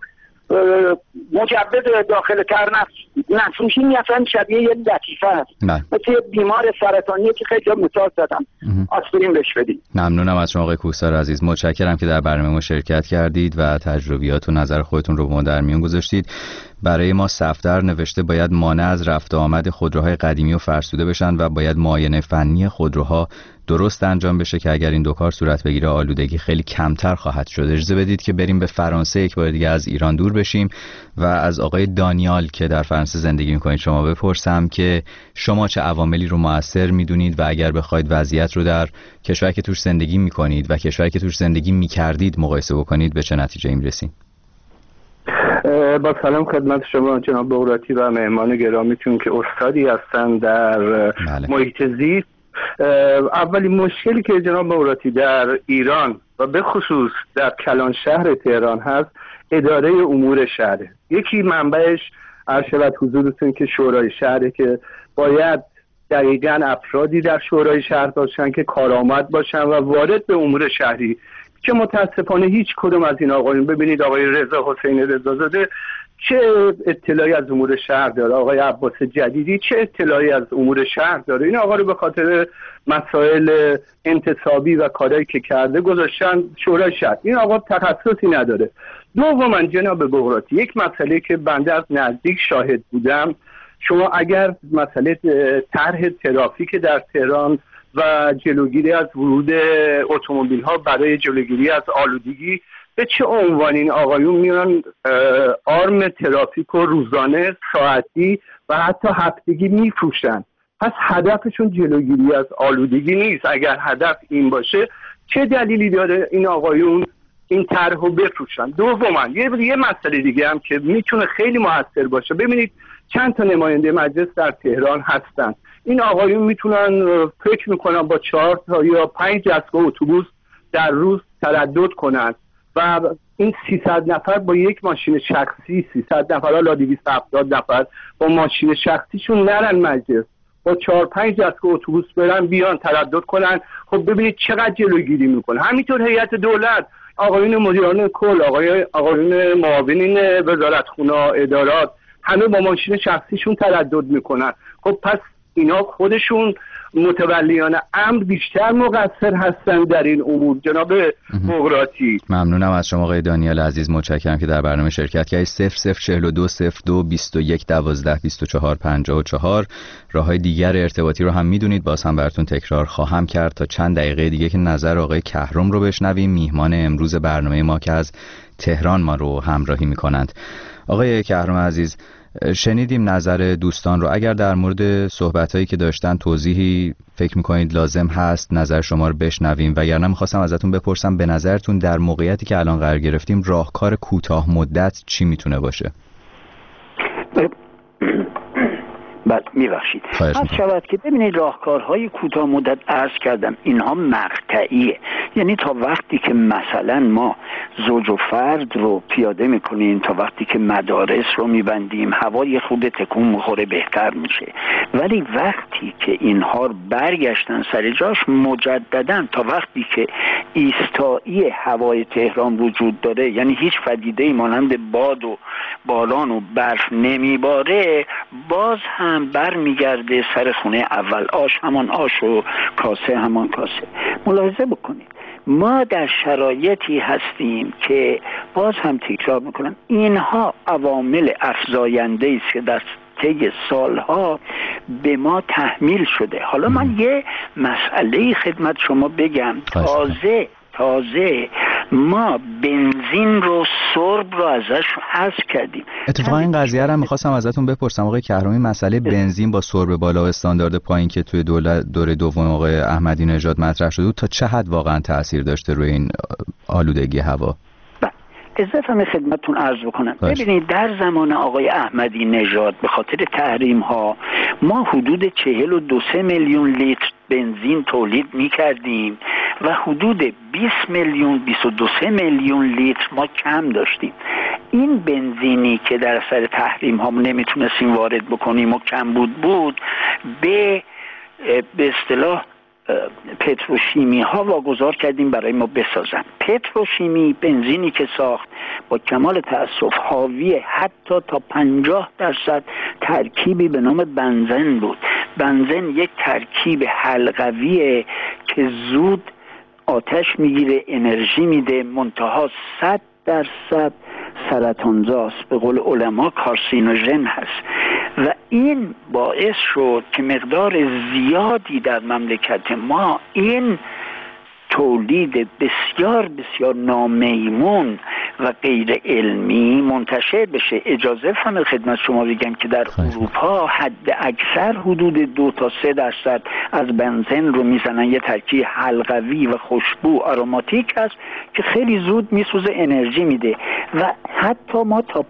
مجوز داخل تر نفروشی اصلا شبیه یه لطیفه هست، مثل بیمار سرطانیه که خیلی مثال زدم آسپرین بهش بدید. ممنونم از شما آقای کوهسار عزیز، متشکرم که در برنامه ما شرکت کردید و تجربیات و نظر خودتون رو با ما در میون گذاشتید. برای ما صفدر نوشته باید مانع از رفت و آمد خودروهای قدیمی و فرسوده بشن و باید معاینه فنی خودروها درست انجام بشه که اگر این 2 کار صورت بگیره آلودگی خیلی کمتر خواهد شد. اجازه بدید که بریم به فرانسه، یک بار دیگه از ایران دور بشیم و از آقای دانیال که در فرانسه زندگی میکنید شما بپرسم که شما چه عواملی رو مؤثر میدونید و اگر بخواید وضعیت رو در کشوری که توش زندگی میکنید و کشوری که توش زندگی میکردید مقایسه بکنید به چه نتیجه‌ای میرسید؟ با سلام خدمت شما جناب بغراتی و مهمان گرامیتون که استادی هستن در محیط زیست. اولین مشکلی که جناب بغراتی در ایران و به خصوص در کلان شهر تهران هست اداره امور شهره. یکی منبعش عرض شود حضورتون که شورای شهره که باید دقیقاً افرادی در شورای شهر باشن که کارآمد باشن و وارد به امور شهری، که متاسفانه هیچ کدوم از این آقایون، ببینید آقای رضا حسین رضازاده چه اطلاعی از امور شهر داره، آقای عباس جدیدی چه اطلاعی از امور شهر داره. این آقا رو به خاطر مسائل انتصابی و کارهایی که کرده گذاشتن شورای شهر. این آقا تخصصی نداره. دوما جناب بغراتی، یک مسئله که بنده از نزدیک شاهد بودم، شما اگر مسئله طرح ترافیک در تهران و جلوگیری از ورود اتومبیل ها برای جلوگیری از آلودگی، به چه عنوان این آقایون میان آرم ترافیک رو روزانه، ساعتی و حتی هفتگی میفروشن؟ پس هدفشون جلوگیری از آلودگی نیست. اگر هدف این باشه چه دلیلی داره این آقایون این طرح رو بفروشن؟ دوما یه مسئله دیگه هم که میتونه خیلی موثر باشه، ببینید چند تا نماینده مجلس در تهران هستن. این آقایون میتونن فکر میکنن با 4 تا یا 5 دستگاه اتوبوس در روز تردد کنن و این 300 نفر با یک ماشین شخصی، 300 نفر حالا 270 نفر با ماشین شخصیشون نرن مجلس، با 4-5 دستگاه اتوبوس برن بیان تردد کنن. خب ببینید چقدر جلوگیری میکنه. همینطور هیئت دولت، آقایون مدیران کل، آقایون معاونین وزارتخونه، ادارات، همه با ماشین شخصیشون تردد میکنن. خب پس اینا خودشون متولیان امر بیشتر مقصر هستن در این امور. جناب بغراتی، ممنونم از شما آقای دانیال عزیز، متشکرم که در برنامه شرکت کردید. 0042 02 21 12 24 54. راههای دیگر ارتباطی رو هم میدونید، باز هم براتون تکرار خواهم کرد تا چند دقیقه دیگه که نظر آقای کهرم رو بشنویم، میهمان امروز برنامه ما که از تهران ما رو همراهی میکنند. آقای کهرم عزیز، شنیدیم نظر دوستان رو. اگر در مورد صحبتایی که داشتن توضیحی فکر میکنید لازم هست نظر شما رو بشنویم، وگرنه میخواستم ازتون بپرسم به نظرتون در موقعیتی که الان قرار گرفتیم راهکار کوتاه مدت چی میتونه باشه؟ میبخشید از شود که ببینید راهکارهای کوتاه مدت عرض کردم اینها مقطعیه، یعنی تا وقتی که مثلا ما زوج و فرد رو پیاده میکنیم، تا وقتی که مدارس رو میبندیم، هوای خود تکون میخوره بهتر میشه. ولی وقتی که اینها برگشتن سر جاش مجددا، تا وقتی که ایستایی هوای تهران وجود داره، یعنی هیچ پدیده‌ای مانند باد و باران و برف نمیباره، باز هم برمیگرده سر خونه اول. آش همان آش و کاسه همان کاسه. ملاحظه بکنید ما در شرایطی هستیم که باز هم تکرار میکنم اینها عوامل افزاینده است که در طی سالها به ما تحمیل شده. حالا من یه مسئله خدمت شما بگم. تازه ما بنزین رو، سرب رو ازش حذف کردیم. اتفاقا این قضیه رو می‌خواستم ازتون بپرسم آقای کهرمی، مسئله بنزین با سرب بالا و استاندارد پایین که توی دوره دوم آقای احمدی نژاد مطرح شده بود، تا چه حد واقعا تأثیر داشته روی این آلودگی هوا؟ اضافه خدمتتون عرض بکنم. ببینید در زمان آقای احمدی نژاد به خاطر تحریم ها ما حدود 42 میلیون لیتر بنزین تولید می کردیم و حدود 22 میلیون لیتر ما کم داشتیم. این بنزینی که در اثر تحریم ها نمیتونستیم وارد بکنیم و کم بود به اصطلاح پتروشیمی ها واگذار کردیم برای ما بسازن. پتروشیمی بنزینی که ساخت با کمال تأسف حاوی حتی تا 50% ترکیبی به نام بنزن بود. بنزن یک ترکیب حلقویه که زود آتش میگیره، انرژی میده، منتها 100% سرطانزاست، به قول علما کارسینوژن هست. و این باعث شد که مقدار زیادی در مملکت ما این تولید بسیار بسیار نامیمون و غیر علمی منتشر بشه. اجازه فرمایید خدمت شما بگم که در اروپا حد اکثر حدود 2 تا 3% از بنزین رو میزنن، یه ترکیب حلقوی و خوشبو آروماتیک هست که خیلی زود میسوزه، انرژی میده. و حتی ما تا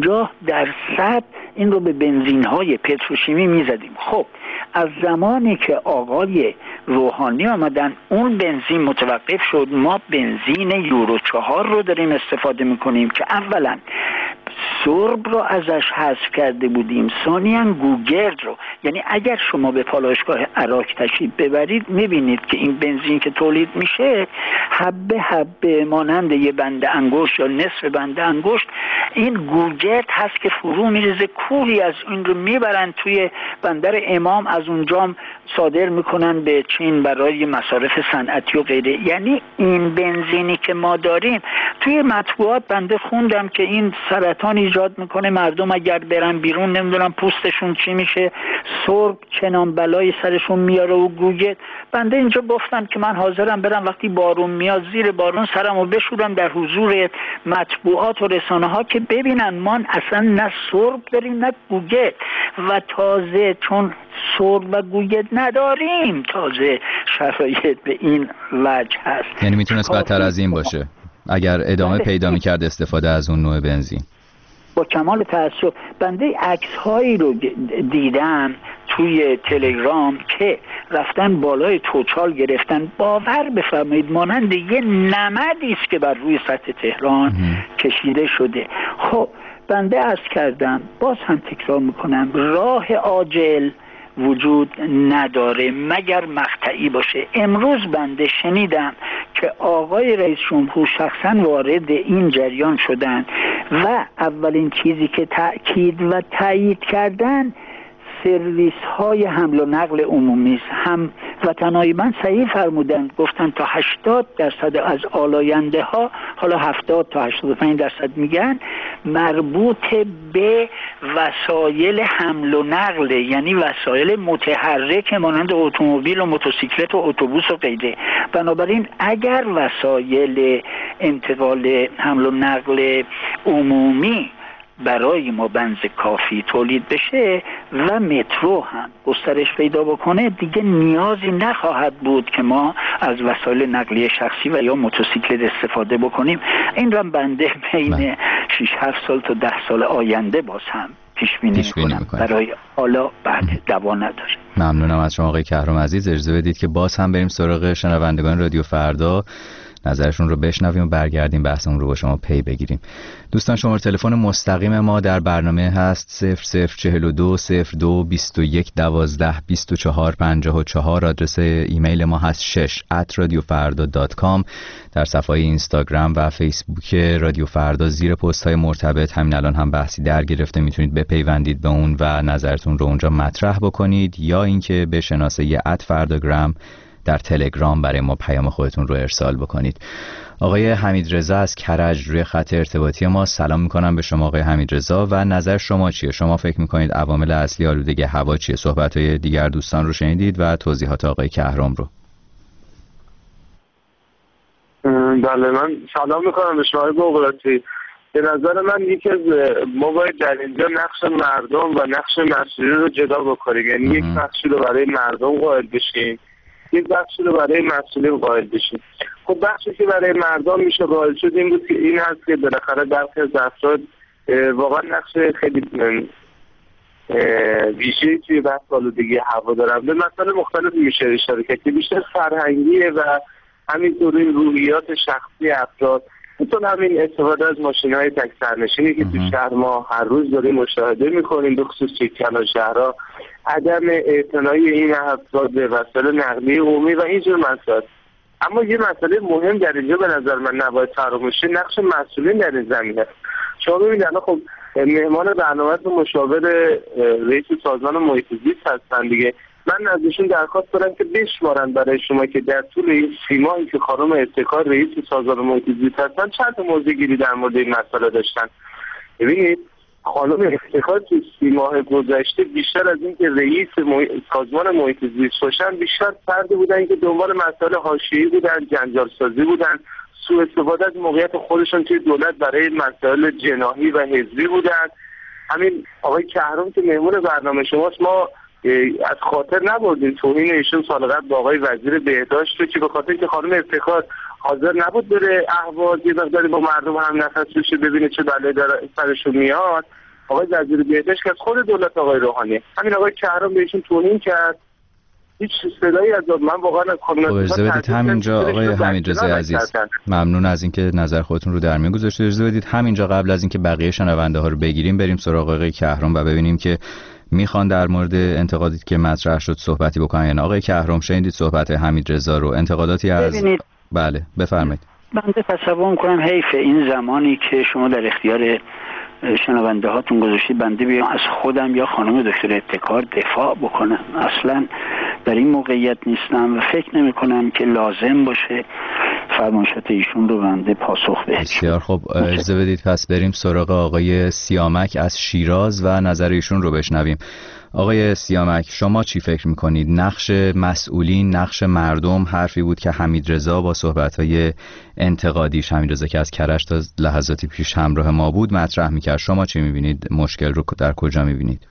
50% این رو به بنزین های پتروشیمی میزدیم. خب از زمانی که آقای روحانی آمدن اون بنزین متوقف شد. ما بنزین یورو 4 رو داریم استفاده میکنیم که اولا سرب رو ازش حذف کرده بودیم، ثانیاً گوگرد رو. یعنی اگر شما به پالایشگاه عراق تشریف ببرید میبینید که این بنزین که تولید میشه حبه حبه مانند یه بند انگشت یا نصف بند انگشت این گوگرد هست که فرو میریزه، کوهی از این رو میبرن توی بندر امام، از اونجا صادر میکنن به چین برای مصارف صنعتی و غیره. یعنی این بنزینی که ما داریم توی مطبوعات بنده خوندم که این سرطان ایجاد میکنه، مردم اگر برن بیرون نمیدونم پوستشون چی میشه، سرب چنان بلای سرشون میاره و گوگرد. بنده اینجا گفتم که من حاضرم برم وقتی بارون میاد زیر بارون سرمو بشورم در حضور مطبوعات و رسانه ها که ببینن ما اصلا نه سرب داریم نه گوگرد، و تازه چون سرب و گوگرد نداریم تازه شرایط به این وجه هست. یعنی میتونست بدتر از این باشه اگر ادامه پیدا میکرد استفاده از اون نوع بنزین. با کمال تأسف بنده عکس هایی رو دیدم توی تلگرام که رفتن بالای توچال گرفتن، باور بفرمایید مانند یه نمدی است که بر روی سطح تهران کشیده شده. خب بنده عرض کردم، باز هم تکرار میکنم، راه عاجل وجود نداره مگر مقطعی باشه. امروز بنده شنیدم که آقای رئیس جمهور شخصا وارد این جریان شدن و اولین چیزی که تأکید و تایید کردن سرویس های حمل و نقل عمومی است. هم وطنای من صحیح فرمودن، گفتن تا 80% از آلاینده ها، حالا 70 تا 85% میگن، مربوط به وسایل حمل و نقل، یعنی وسایل متحرک مانند اتومبیل و موتورسیکلت و اتوبوس و غیره. بنابراین اگر وسایل انتقال حمل و نقل عمومی برای ما بنز کافی تولید بشه و مترو هم گسترش پیدا بکنه، دیگه نیازی نخواهد بود که ما از وسایل نقلیه شخصی و یا موتورسیکلت استفاده بکنیم. این رو بنده بین 6-7 سال تا 10 سال آینده باز هم پیش بینی میکنم. برای حالا بعد دوا نداره. ممنونم از شما آقای کهرم عزیز. اجازه بدید که باز هم بریم سراغ شنوندگان رادیو فردا، نظرشون رو بشنویم و برگردیم بحثمون رو با شما پی بگیریم. دوستان شماره تلفن مستقیم ما در برنامه هست 0042 02 21 12 24 54. آدرس ایمیل ما هست 6@radiofarda.com. در صفحه اینستاگرام و فیسبوک رادیو فردا زیر پست های مرتبط همین الان هم بحثی در گرفته، میتونید بپیوندید به اون و نظرتون رو اونجا مطرح بکنید، یا اینکه به شناسه @فرداگرام در تلگرام برای ما پیام خودتون رو ارسال بکنید. آقای حمیدرضا از کرج روی خط ارتباطی ما. سلام میکنم به شما آقای حمیدرضا و نظر شما چیه؟ شما فکر میکنید عوامل اصلی آلودگی هوا چیه؟ صحبت‌های دیگر دوستان رو شنیدید و توضیحات آقای کهرم رو. بله، من سلام میکنم به شما بغراتی. به نظر من یکی از ما باید در اینجا نقش مردم و نقش مسئولین رو جدا بکنیم. یعنی یک بخشی رو برای مردم قائل بشیم، یک بخشی رو برای مسئولین قائل بشیم. خب بخشی که برای مردم میشه قائل شد این بود که این هست که بالاخره برخی از افراد واقعا نقش خیلی ویژه‌ای توی بحث آلودگی هوا دارن. به مسائل مختلف میشه اشاره کرد که بیشتر فرهنگیه و همینطور این روحیات شخصی افراد، مثلا همین استفاده از ماشین‌های تک سرنشینی که تو شهر ما هر روز داریم مشاهده می‌کنیم، به خصوص چک‌کنا شهرها، عدم اعتنایی این افراد به وسایل نقلیه عمومی و اینجور مسائل. اما یه مسئله مهم در اینجا به نظر من نباید فراموش شه، نقش مسئولین در این زمینه. شما ببینید الان خب مهمان برنامه‌تون مشاور رئیس سازمان محیط زیست هستن دیگه. من ازشون درخواست دارم که بشمارن برای شما که در طول این 3 ماهی که خانم ابتکار رئیس سازمان محیط زیست هستن چند تا موضوع گیری در مورد این مسئله داشتن. ببینید خانم ابتکار تو 3 ماه گذشته بیشتر از این که رئیس سازمان محیط زیست باشن، بیشتر فردی بودن که دنبال مسائل حاشیه‌ای بودن، جنجال سازی بودن، سوء استفاده از موقعیت خودشون توی دولت برای مسائل جناحی و حزبی بودن. همین آقای کهرم که مهمون برنامه شماست، ما از خاطر نبردیم توهین ایشون سال قبل با آقای وزیر بهداشت رو که به خاطر که خانم ابتکار حاضر نبود بره اهواز یه مقداری با مردم هم نفس بشه ببینه چه بلایی داره سرشون میاد، آقای وزیر بهداشت که از خود دولت آقای روحانی، همین آقای کهرم بهشون توهین کرد. هیچ صدایی از من واقعا خب اجازه بدید همینجا آقای حمیدرضا عزیز، ممنون از اینکه نظر خودتون رو در میون گذاشتید. اجازه بدید همینجا قبل از اینکه بقیه شنونده ها رو بگیریم بریم سراغ آقای کهرم و ببینیم که میخوان در مورد انتقادی که مطرح شد صحبتی بکنن. یعنی آقای کهرم شنیدید صحبت حمیدرضا رو، انتقاداتی از ببینید. بله بفرمایید. بنده تصور میکنم حیف این زمانی که شما در اختیار شنونده هاتون گذاشتید بنده بیام از خودم یا خانم دکتر ابتکار دفاع بکنم. اصلا در این موقعیت نیستم و فکر نمی کنم که لازم باشه فرمایشات ایشون رو بنده پاسخ بدم. بسیار خب اجازه بدید پس بریم سراغ آقای سیامک از شیراز و نظر ایشون رو بشنویم. آقای سیامک شما چی فکر میکنید؟ نقش مسئولین، نقش مردم حرفی بود که حمیدرضا با صحبت‌های انتقادیش، حمیدرضا که از کرج تا لحظاتی پیش همراه ما بود مطرح میکرد. شما چی میبینید؟ مشکل رو در کجا میبینید؟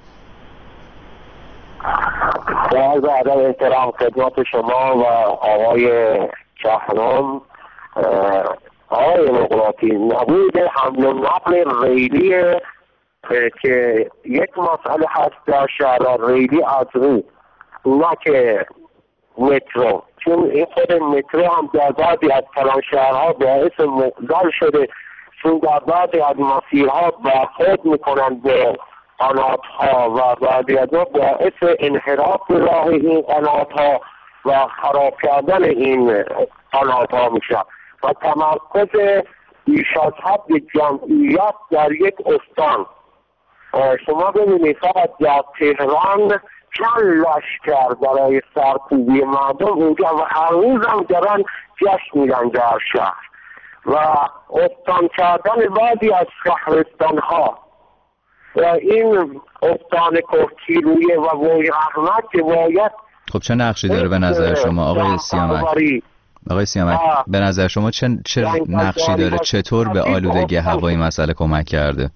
با عرض ادب احترام خدمت شما و آقای کهرم، آقای مقراطی، نبود حمل و نقل ریلی که یک مسئله هست در شهر ریلی از رو، نه که مترو، چون این خود مترو هم در بعضی از کلان شهرها باعث مقدل شده، چون در بعضی از مسیرها برخورد میکنند به قناتها و بعضی از ها باعث انحراف راه این قناتها و خراب کردن این قناتها میشه و تمرکز بیش از حد جمعیت در یک استان. شما ببینید فقط در تهران چند لشکر برای سرکوبی مردم اونجا و هر روز هم دارن جشن میدن در شهر و استان کردن بعضی از شهرستان ها و این استان کهگیلویه و وی احمد که باید. خب چه نقشی داره به نظر شما آقای سیامک؟ آقای سیامک به نظر شما چه نقشی داره؟ چطور به آلودگی هوایی مسئله کمک کرده؟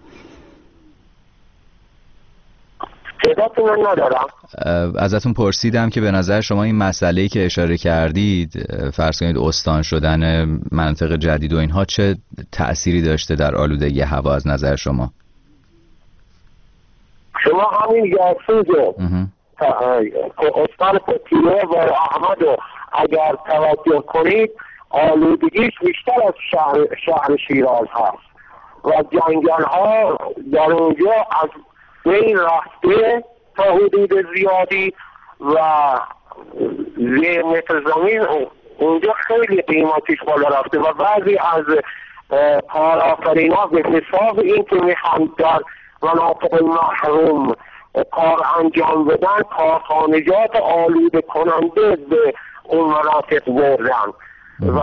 ازتون پرسیدم که به نظر شما این مسئله‌ای که اشاره کردید، فرض کنید استان شدن مناطق جدید و اینها، چه تأثیری داشته در آلودگی هوا از نظر شما؟ شما همین یاسوجو استان کهگیلویه و احمد اگر توجه کنید آلودگیش بیشتر از شهر شیراز هست و جنگل ها در اونجا از بین رفته تا حدود زیادی و زیر متر زمین اونجا خیلی قیمتش بالا رفته و بعضی از کارآفرین ها به حساب این که میخوان در مناطق محروم کار انجام بدن کارخانجات آلوده کننده به اون مناطق بردن و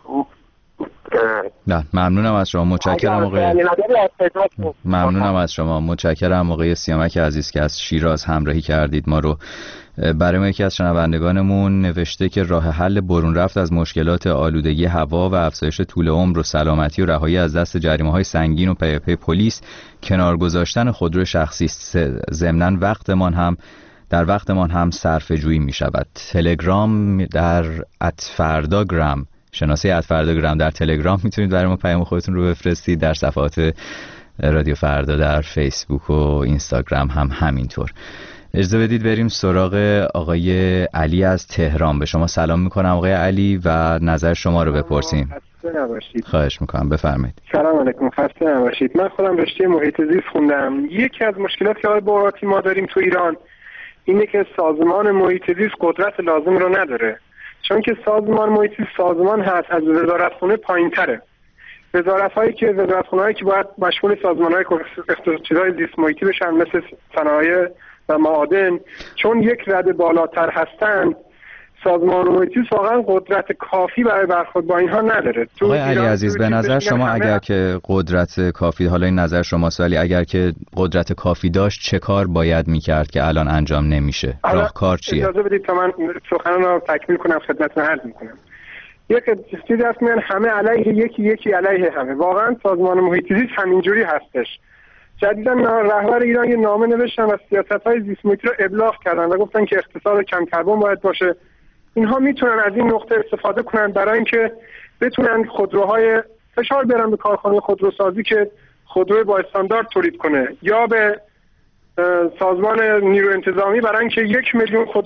نه ممنونم از شما، متشکرم آقای ممنونم از شما، متشکرم آقای سیامک عزیز که از شیراز همراهی کردید ما رو. برای ما یکی از شنوندگانمون نوشته که راه حل برون رفت از مشکلات آلودگی هوا و افزایش طول عمر و سلامتی و رهایی از دست جریمه‌های سنگین و پیاپی پلیس کنار گذاشتن خودرو شخصی است. ضمناً در وقتمان هم صرفه‌جویی می‌شود. تلگرام در @فرداگرام، شناسه @فرداگرام در تلگرام میتونید برای ما پیام خودتون رو بفرستید. در صفحات رادیو فردا در فیسبوک و اینستاگرام هم همینطور. اجازه بدید بریم سراغ آقای علی از تهران. به شما سلام میکنم آقای علی و نظر شما رو بپرسیم. خواهش میکنم بفرمایید. سلام علیکم، خسته نباشید. من خودم رشته محیط زیست خوندم. یکی از مشکلاتی که باراتی ما داریم تو ایران اینه که سازمان محیط زیست قدرت لازم رو نداره، چون که سازمان محیط زیست سازمان هست از وزارتخونه پایین‌تره. وزارت‌هایی که باید مشمول سازمان‌های چیزای زیست محیطی بشن مثل صنایع و معادن، چون یک رده بالاتر هستن سازمان محیط زیست واقعا قدرت کافی برای برخورد با اینها نداره. آقای علی عزیز به نظر شما اگر که قدرت کافی، حالا این نظر شماست، ولی اگر که قدرت کافی داشت چه کار باید میکرد که الان انجام نمیشه؟ راهکار چیه؟ اجازه بدید تا من سخنرانی رو تکمیل کنم خدمتتون عرض میکنم. یک چیزی هست میگن همه علیه یکی علیه همه. واقعا سازمان محیط زیست همینجوری هستش. جدیداً رهبر ایران یه نامه نوشتن و سیاست‌های زیست محیطی رو ابلاغ کردن و گفتن که اقتصاد کم کربن باید باشه. اینها میتونن از این نقطه استفاده کنن برای اینکه بتونن خودروهای فشار بیارن به کارخانه خودروسازی که خودرو با استاندارد تولید کنه، یا به سازمان نیرو انتظامی برای اینکه 1 میلیون خودرو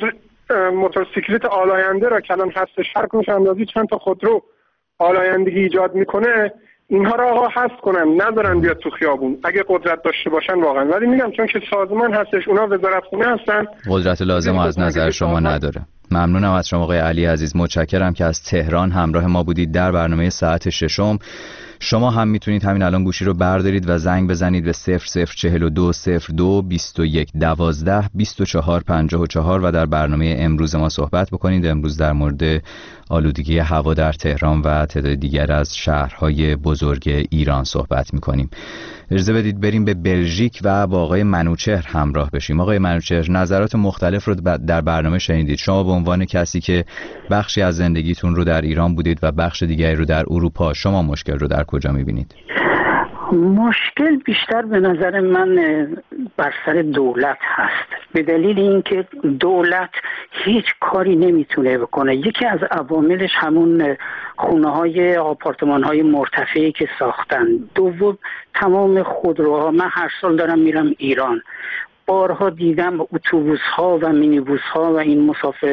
موتورسیکلت آلاینده را که الان هستش هر کدومش اندازی چند تا خودرو آلایندگی ایجاد میکنه، اینها را آقا حذف کنن، ندارن بیاد تو خیابون اگه قدرت داشته باشن واقعا. ولی میگم چون که سازمان هستش، اونا وزارتخونه هستن، قدرت لازم از نظر شما نداره. ممنونم از شما آقای علی عزیز، متشکرم که از تهران همراه ما بودید در برنامه ساعت ششم. شما هم میتونید همین الان گوشی رو بردارید و زنگ بزنید به 0042 02 21 12 24 54 و در برنامه امروز ما صحبت بکنید. امروز در مورد آلودگی هوا در تهران و تعداد دیگر از شهرهای بزرگ ایران صحبت میکنیم. اجازه بدید بریم به بلژیک و با آقای منوچهر همراه بشیم. آقای منوچهر، نظرات مختلف رو در برنامه شنیدید. شما به عنوان کسی که بخشی از زندگیتون رو در ایران بودید و بخش دیگری رو در اروپا، شما مشکل رو در کجا میبینید؟ مشکل بیشتر به نظر من بر سر دولت هست، به دلیل اینکه دولت هیچ کاری نمیتونه بکنه. یکی از عواملش همون خونه‌های آپارتمان‌های مرتفعی که ساختن. دوم تمام خودروها. من هر سال دارم میرم ایران، بارها دیدم اتوبوس‌ها و مینیبوس‌ها و این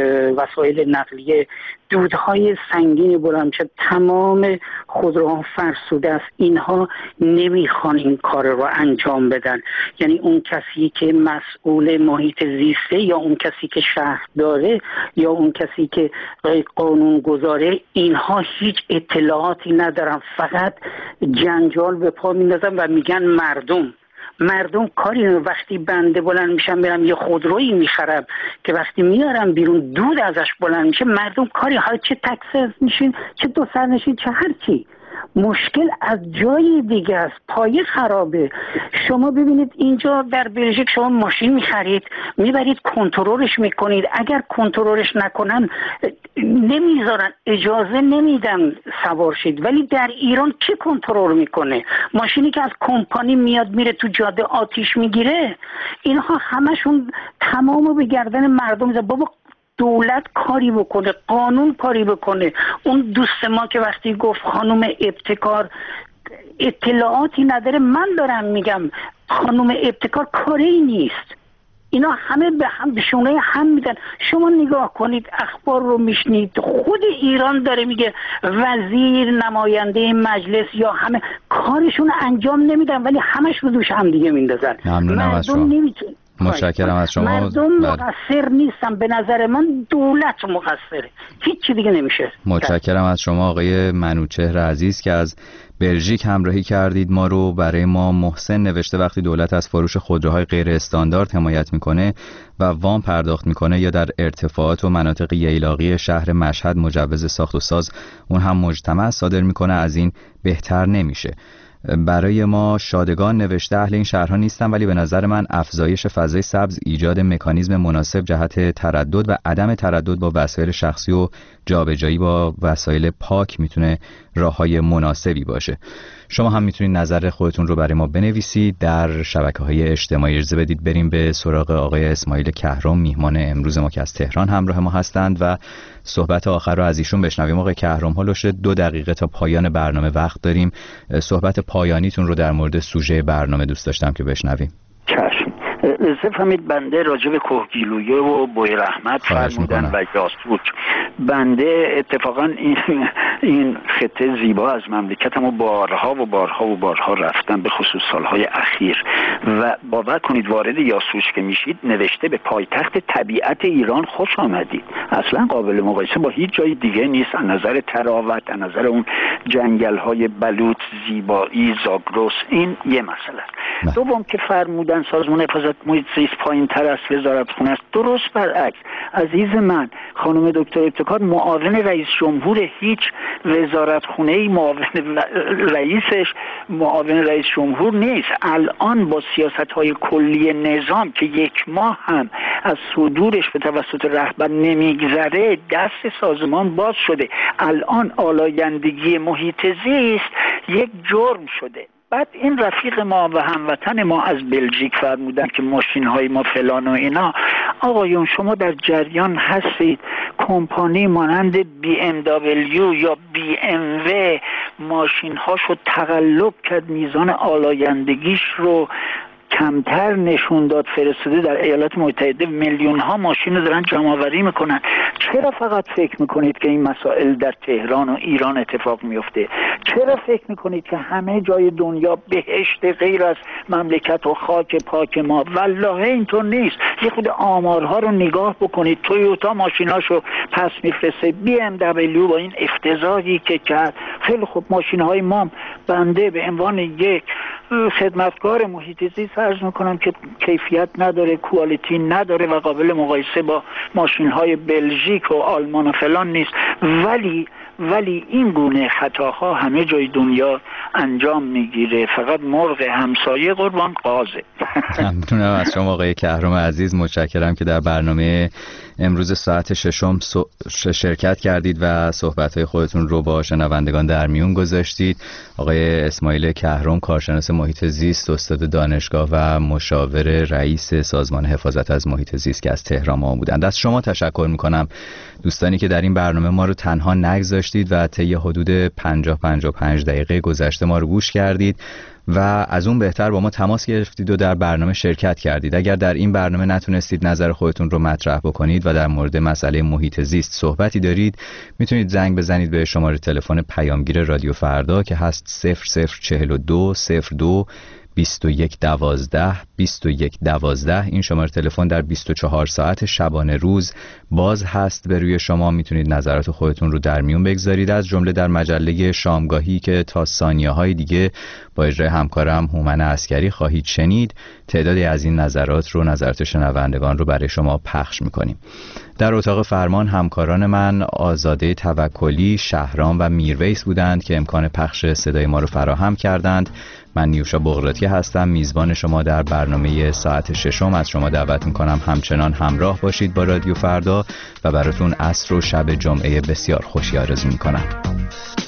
وسایل نقلیه دودهای سنگین بلند که تمام خودروها فرسوده است. اینها نمیخوان این کار رو انجام بدن. یعنی اون کسی که مسئول محیط زیسته یا اون کسی که شهر داره یا اون کسی که قانون گذاره، اینها هیچ اطلاعاتی ندارن، فقط جنجال به پا میندازن و میگن مردم کاری رو. وقتی بنده بلند میشم میرم یه خودرویی میخرم که وقتی میارم بیرون دود ازش بلند میشه، مردم کاری، ها چه تاکسی میشین، چه دو سرنشین، چه هر چی. مشکل از جای دیگه است، پایه خرابه. شما ببینید اینجا در بلژیک شما ماشین میخرید، میبرید کنترلش میکنید، اگر کنترلش نکنن نمیذارن، اجازه نمیدن سوار شید. ولی در ایران کی کنترل میکنه؟ ماشینی که از کمپانی میاد میره تو جاده آتیش میگیره. اینها همشون تمامو به گردن مردم میذاره. بابا دولت کاری بکنه، قانون کاری بکنه. اون دوست ما که وقتی گفت خانم ابتکار اطلاعاتی نداره، من دارم میگم خانم ابتکار کاری نیست. اینا همه به هم به شونه هم میدن. شما نگاه کنید اخبار رو میشنید، خود ایران داره میگه وزیر، نماینده مجلس یا همه کارشون انجام نمیدن، ولی همش رو دوش هم دیگه میندازن. ممنونم از شما. متشکرم از شما. مردم مقصر نیستن، به نظر من دولت مقصره، هیچ چی دیگه نمیشه. متشکرم از شما آقای منوچهر عزیز که از بلژیک همراهی کردید ما رو. برای ما محسن نوشته وقتی دولت از فروش خودروهای غیر استاندارد حمایت میکنه و وام پرداخت میکنه یا در ارتفاعات و مناطق ییلاقی شهر مشهد مجوز ساخت و ساز اون هم مجتمع صادر میکنه، از این بهتر نمیشه. برای ما شادگان نوشته اهل این شهرها نیستم، ولی به نظر من افزایش فضای سبز، ایجاد مکانیزم مناسب جهت تردد و عدم تردد با وسایل شخصی و جابجایی با وسایل پاک میتونه راههای مناسبی باشه. شما هم میتونید نظر خودتون رو برای ما بنویسید در شبکه‌های اجتماعی. اجازه بدید بریم به سراغ آقای اسماعیل کهرم، میهمان امروز ما که از تهران همراه ما هستند و صحبت آخر رو از ایشون بشنویم. آقای کهرم، هولوش 2 دقیقه تا پایان برنامه وقت داریم. صحبت پایانیتون رو در مورد سوژه برنامه دوست داشتم که بشنویم. چشم. فهمید بنده راجع به کوهگیلویه و بوی رحمت فرمودن و یاسوج. بنده اتفاقا این خطه زیبا از مملکتم و بارها رفتم، به خصوص سالهای اخیر، و باور کنید وارد یاسوج که میشید نوشته به پایتخت طبیعت ایران خوش آمدید. اصلا قابل مقایسه با هیچ جای دیگه نیست، از نظر تراوت، از نظر اون جنگل‌های بلوط، زیبایی، زاگرس. این یه مسئله. دوم که فرمودن سازمان حفاظت محیط زیست پایین تر از وزارتخونه است، درست برعکس. عزیز من، خانم دکتر ابتکار معاون رئیس جمهور هیچ وزارتخونه‌ای معاون رئیس جمهور نیست. الان با سیاست‌های کلی نظام که 1 ماه هم از صدورش به توسط رهبر نمیگذره، دست سازمان باز شده. الان آلایندگی محیط زیست یک جرم شده. بعد این رفیق ما و هموطن ما از بلژیک فرمودن که ماشین های ما فلان و اینا. آقایون شما در جریان هستید کمپانی مانند BMW یا BMW ماشین هاشو تقلب کرد، میزان آلایندگیش رو کمتر نشون داد فرستاده. در ایالات متحده میلیون ها ماشین رو دارن جمع آوری میکنن. چرا فقط فکر میکنید که این مسائل در تهران و ایران اتفاق میفته؟ چرا فکر میکنید که همه جای دنیا بهشت غیر از مملکت و خاک پاک ما؟ والله اینطور نیست. یه خود آمارها رو نگاه بکنید. تویوتا ماشیناشو پس میفرسته، بی ام دبلیو با این افتضاحی که کرد. خیلی خوب، ماشینهای ما، بنده به عنوان یک خدمتکار محیط زیست عرض میکنم که کیفیت نداره، کوالیتی نداره و قابل مقایسه با ماشینهای بلژیک و آلمان و فلان نیست. ولی این گونه خطاها همه جای دنیا انجام میگیره. فقط مرغ همسایه قربان قازه. ممنونم از شما آقای کهرم عزیز. متشکرم که در برنامه امروز ساعت 6 شرکت کردید و صحبت‌های خودتون رو با شنوندگان در میون گذاشتید. آقای اسماعیل کهرم، کارشناس محیط زیست، استاد دانشگاه و مشاور رئیس سازمان حفاظت از محیط زیست که از تهران ما بودند. از شما تشکر می‌کنم دوستانی که در این برنامه ما رو تنها نگذاشتید و طی حدود 50-55 دقیقه گذشته ما رو گوش کردید و از اون بهتر با ما تماس گرفتید و در برنامه شرکت کردید. اگر در این برنامه نتونستید نظر خودتون رو مطرح بکنید و در مورد مسئله محیط زیست صحبتی دارید، میتونید زنگ بزنید به شماره تلفن پیامگیر رادیو فردا که هست 0042 02 2112. این شماره تلفن در 24 ساعت شبانه روز باز هست به روی شما. میتونید نظرات خودتون رو در میون بگذارید، از جمله در مجله شامگاهی که تا ثانیه‌های دیگه با اجرای همکارم هومن عسکری خواهید شنید. تعدادی از این نظرات شنوندگان رو برای شما پخش میکنیم. در اتاق فرمان همکاران من آزاده توکلی، شهرام و میرویس بودند که امکان پخش صدای ما رو فراهم کردند. من نیوشا بغراتی هستم، میزبان شما در برنامه ساعت 6. از شما دعوت میکنم همچنان همراه باشید با رادیو فردا و براتون عصر و شب جمعه بسیار خوشی آرزو میکنم.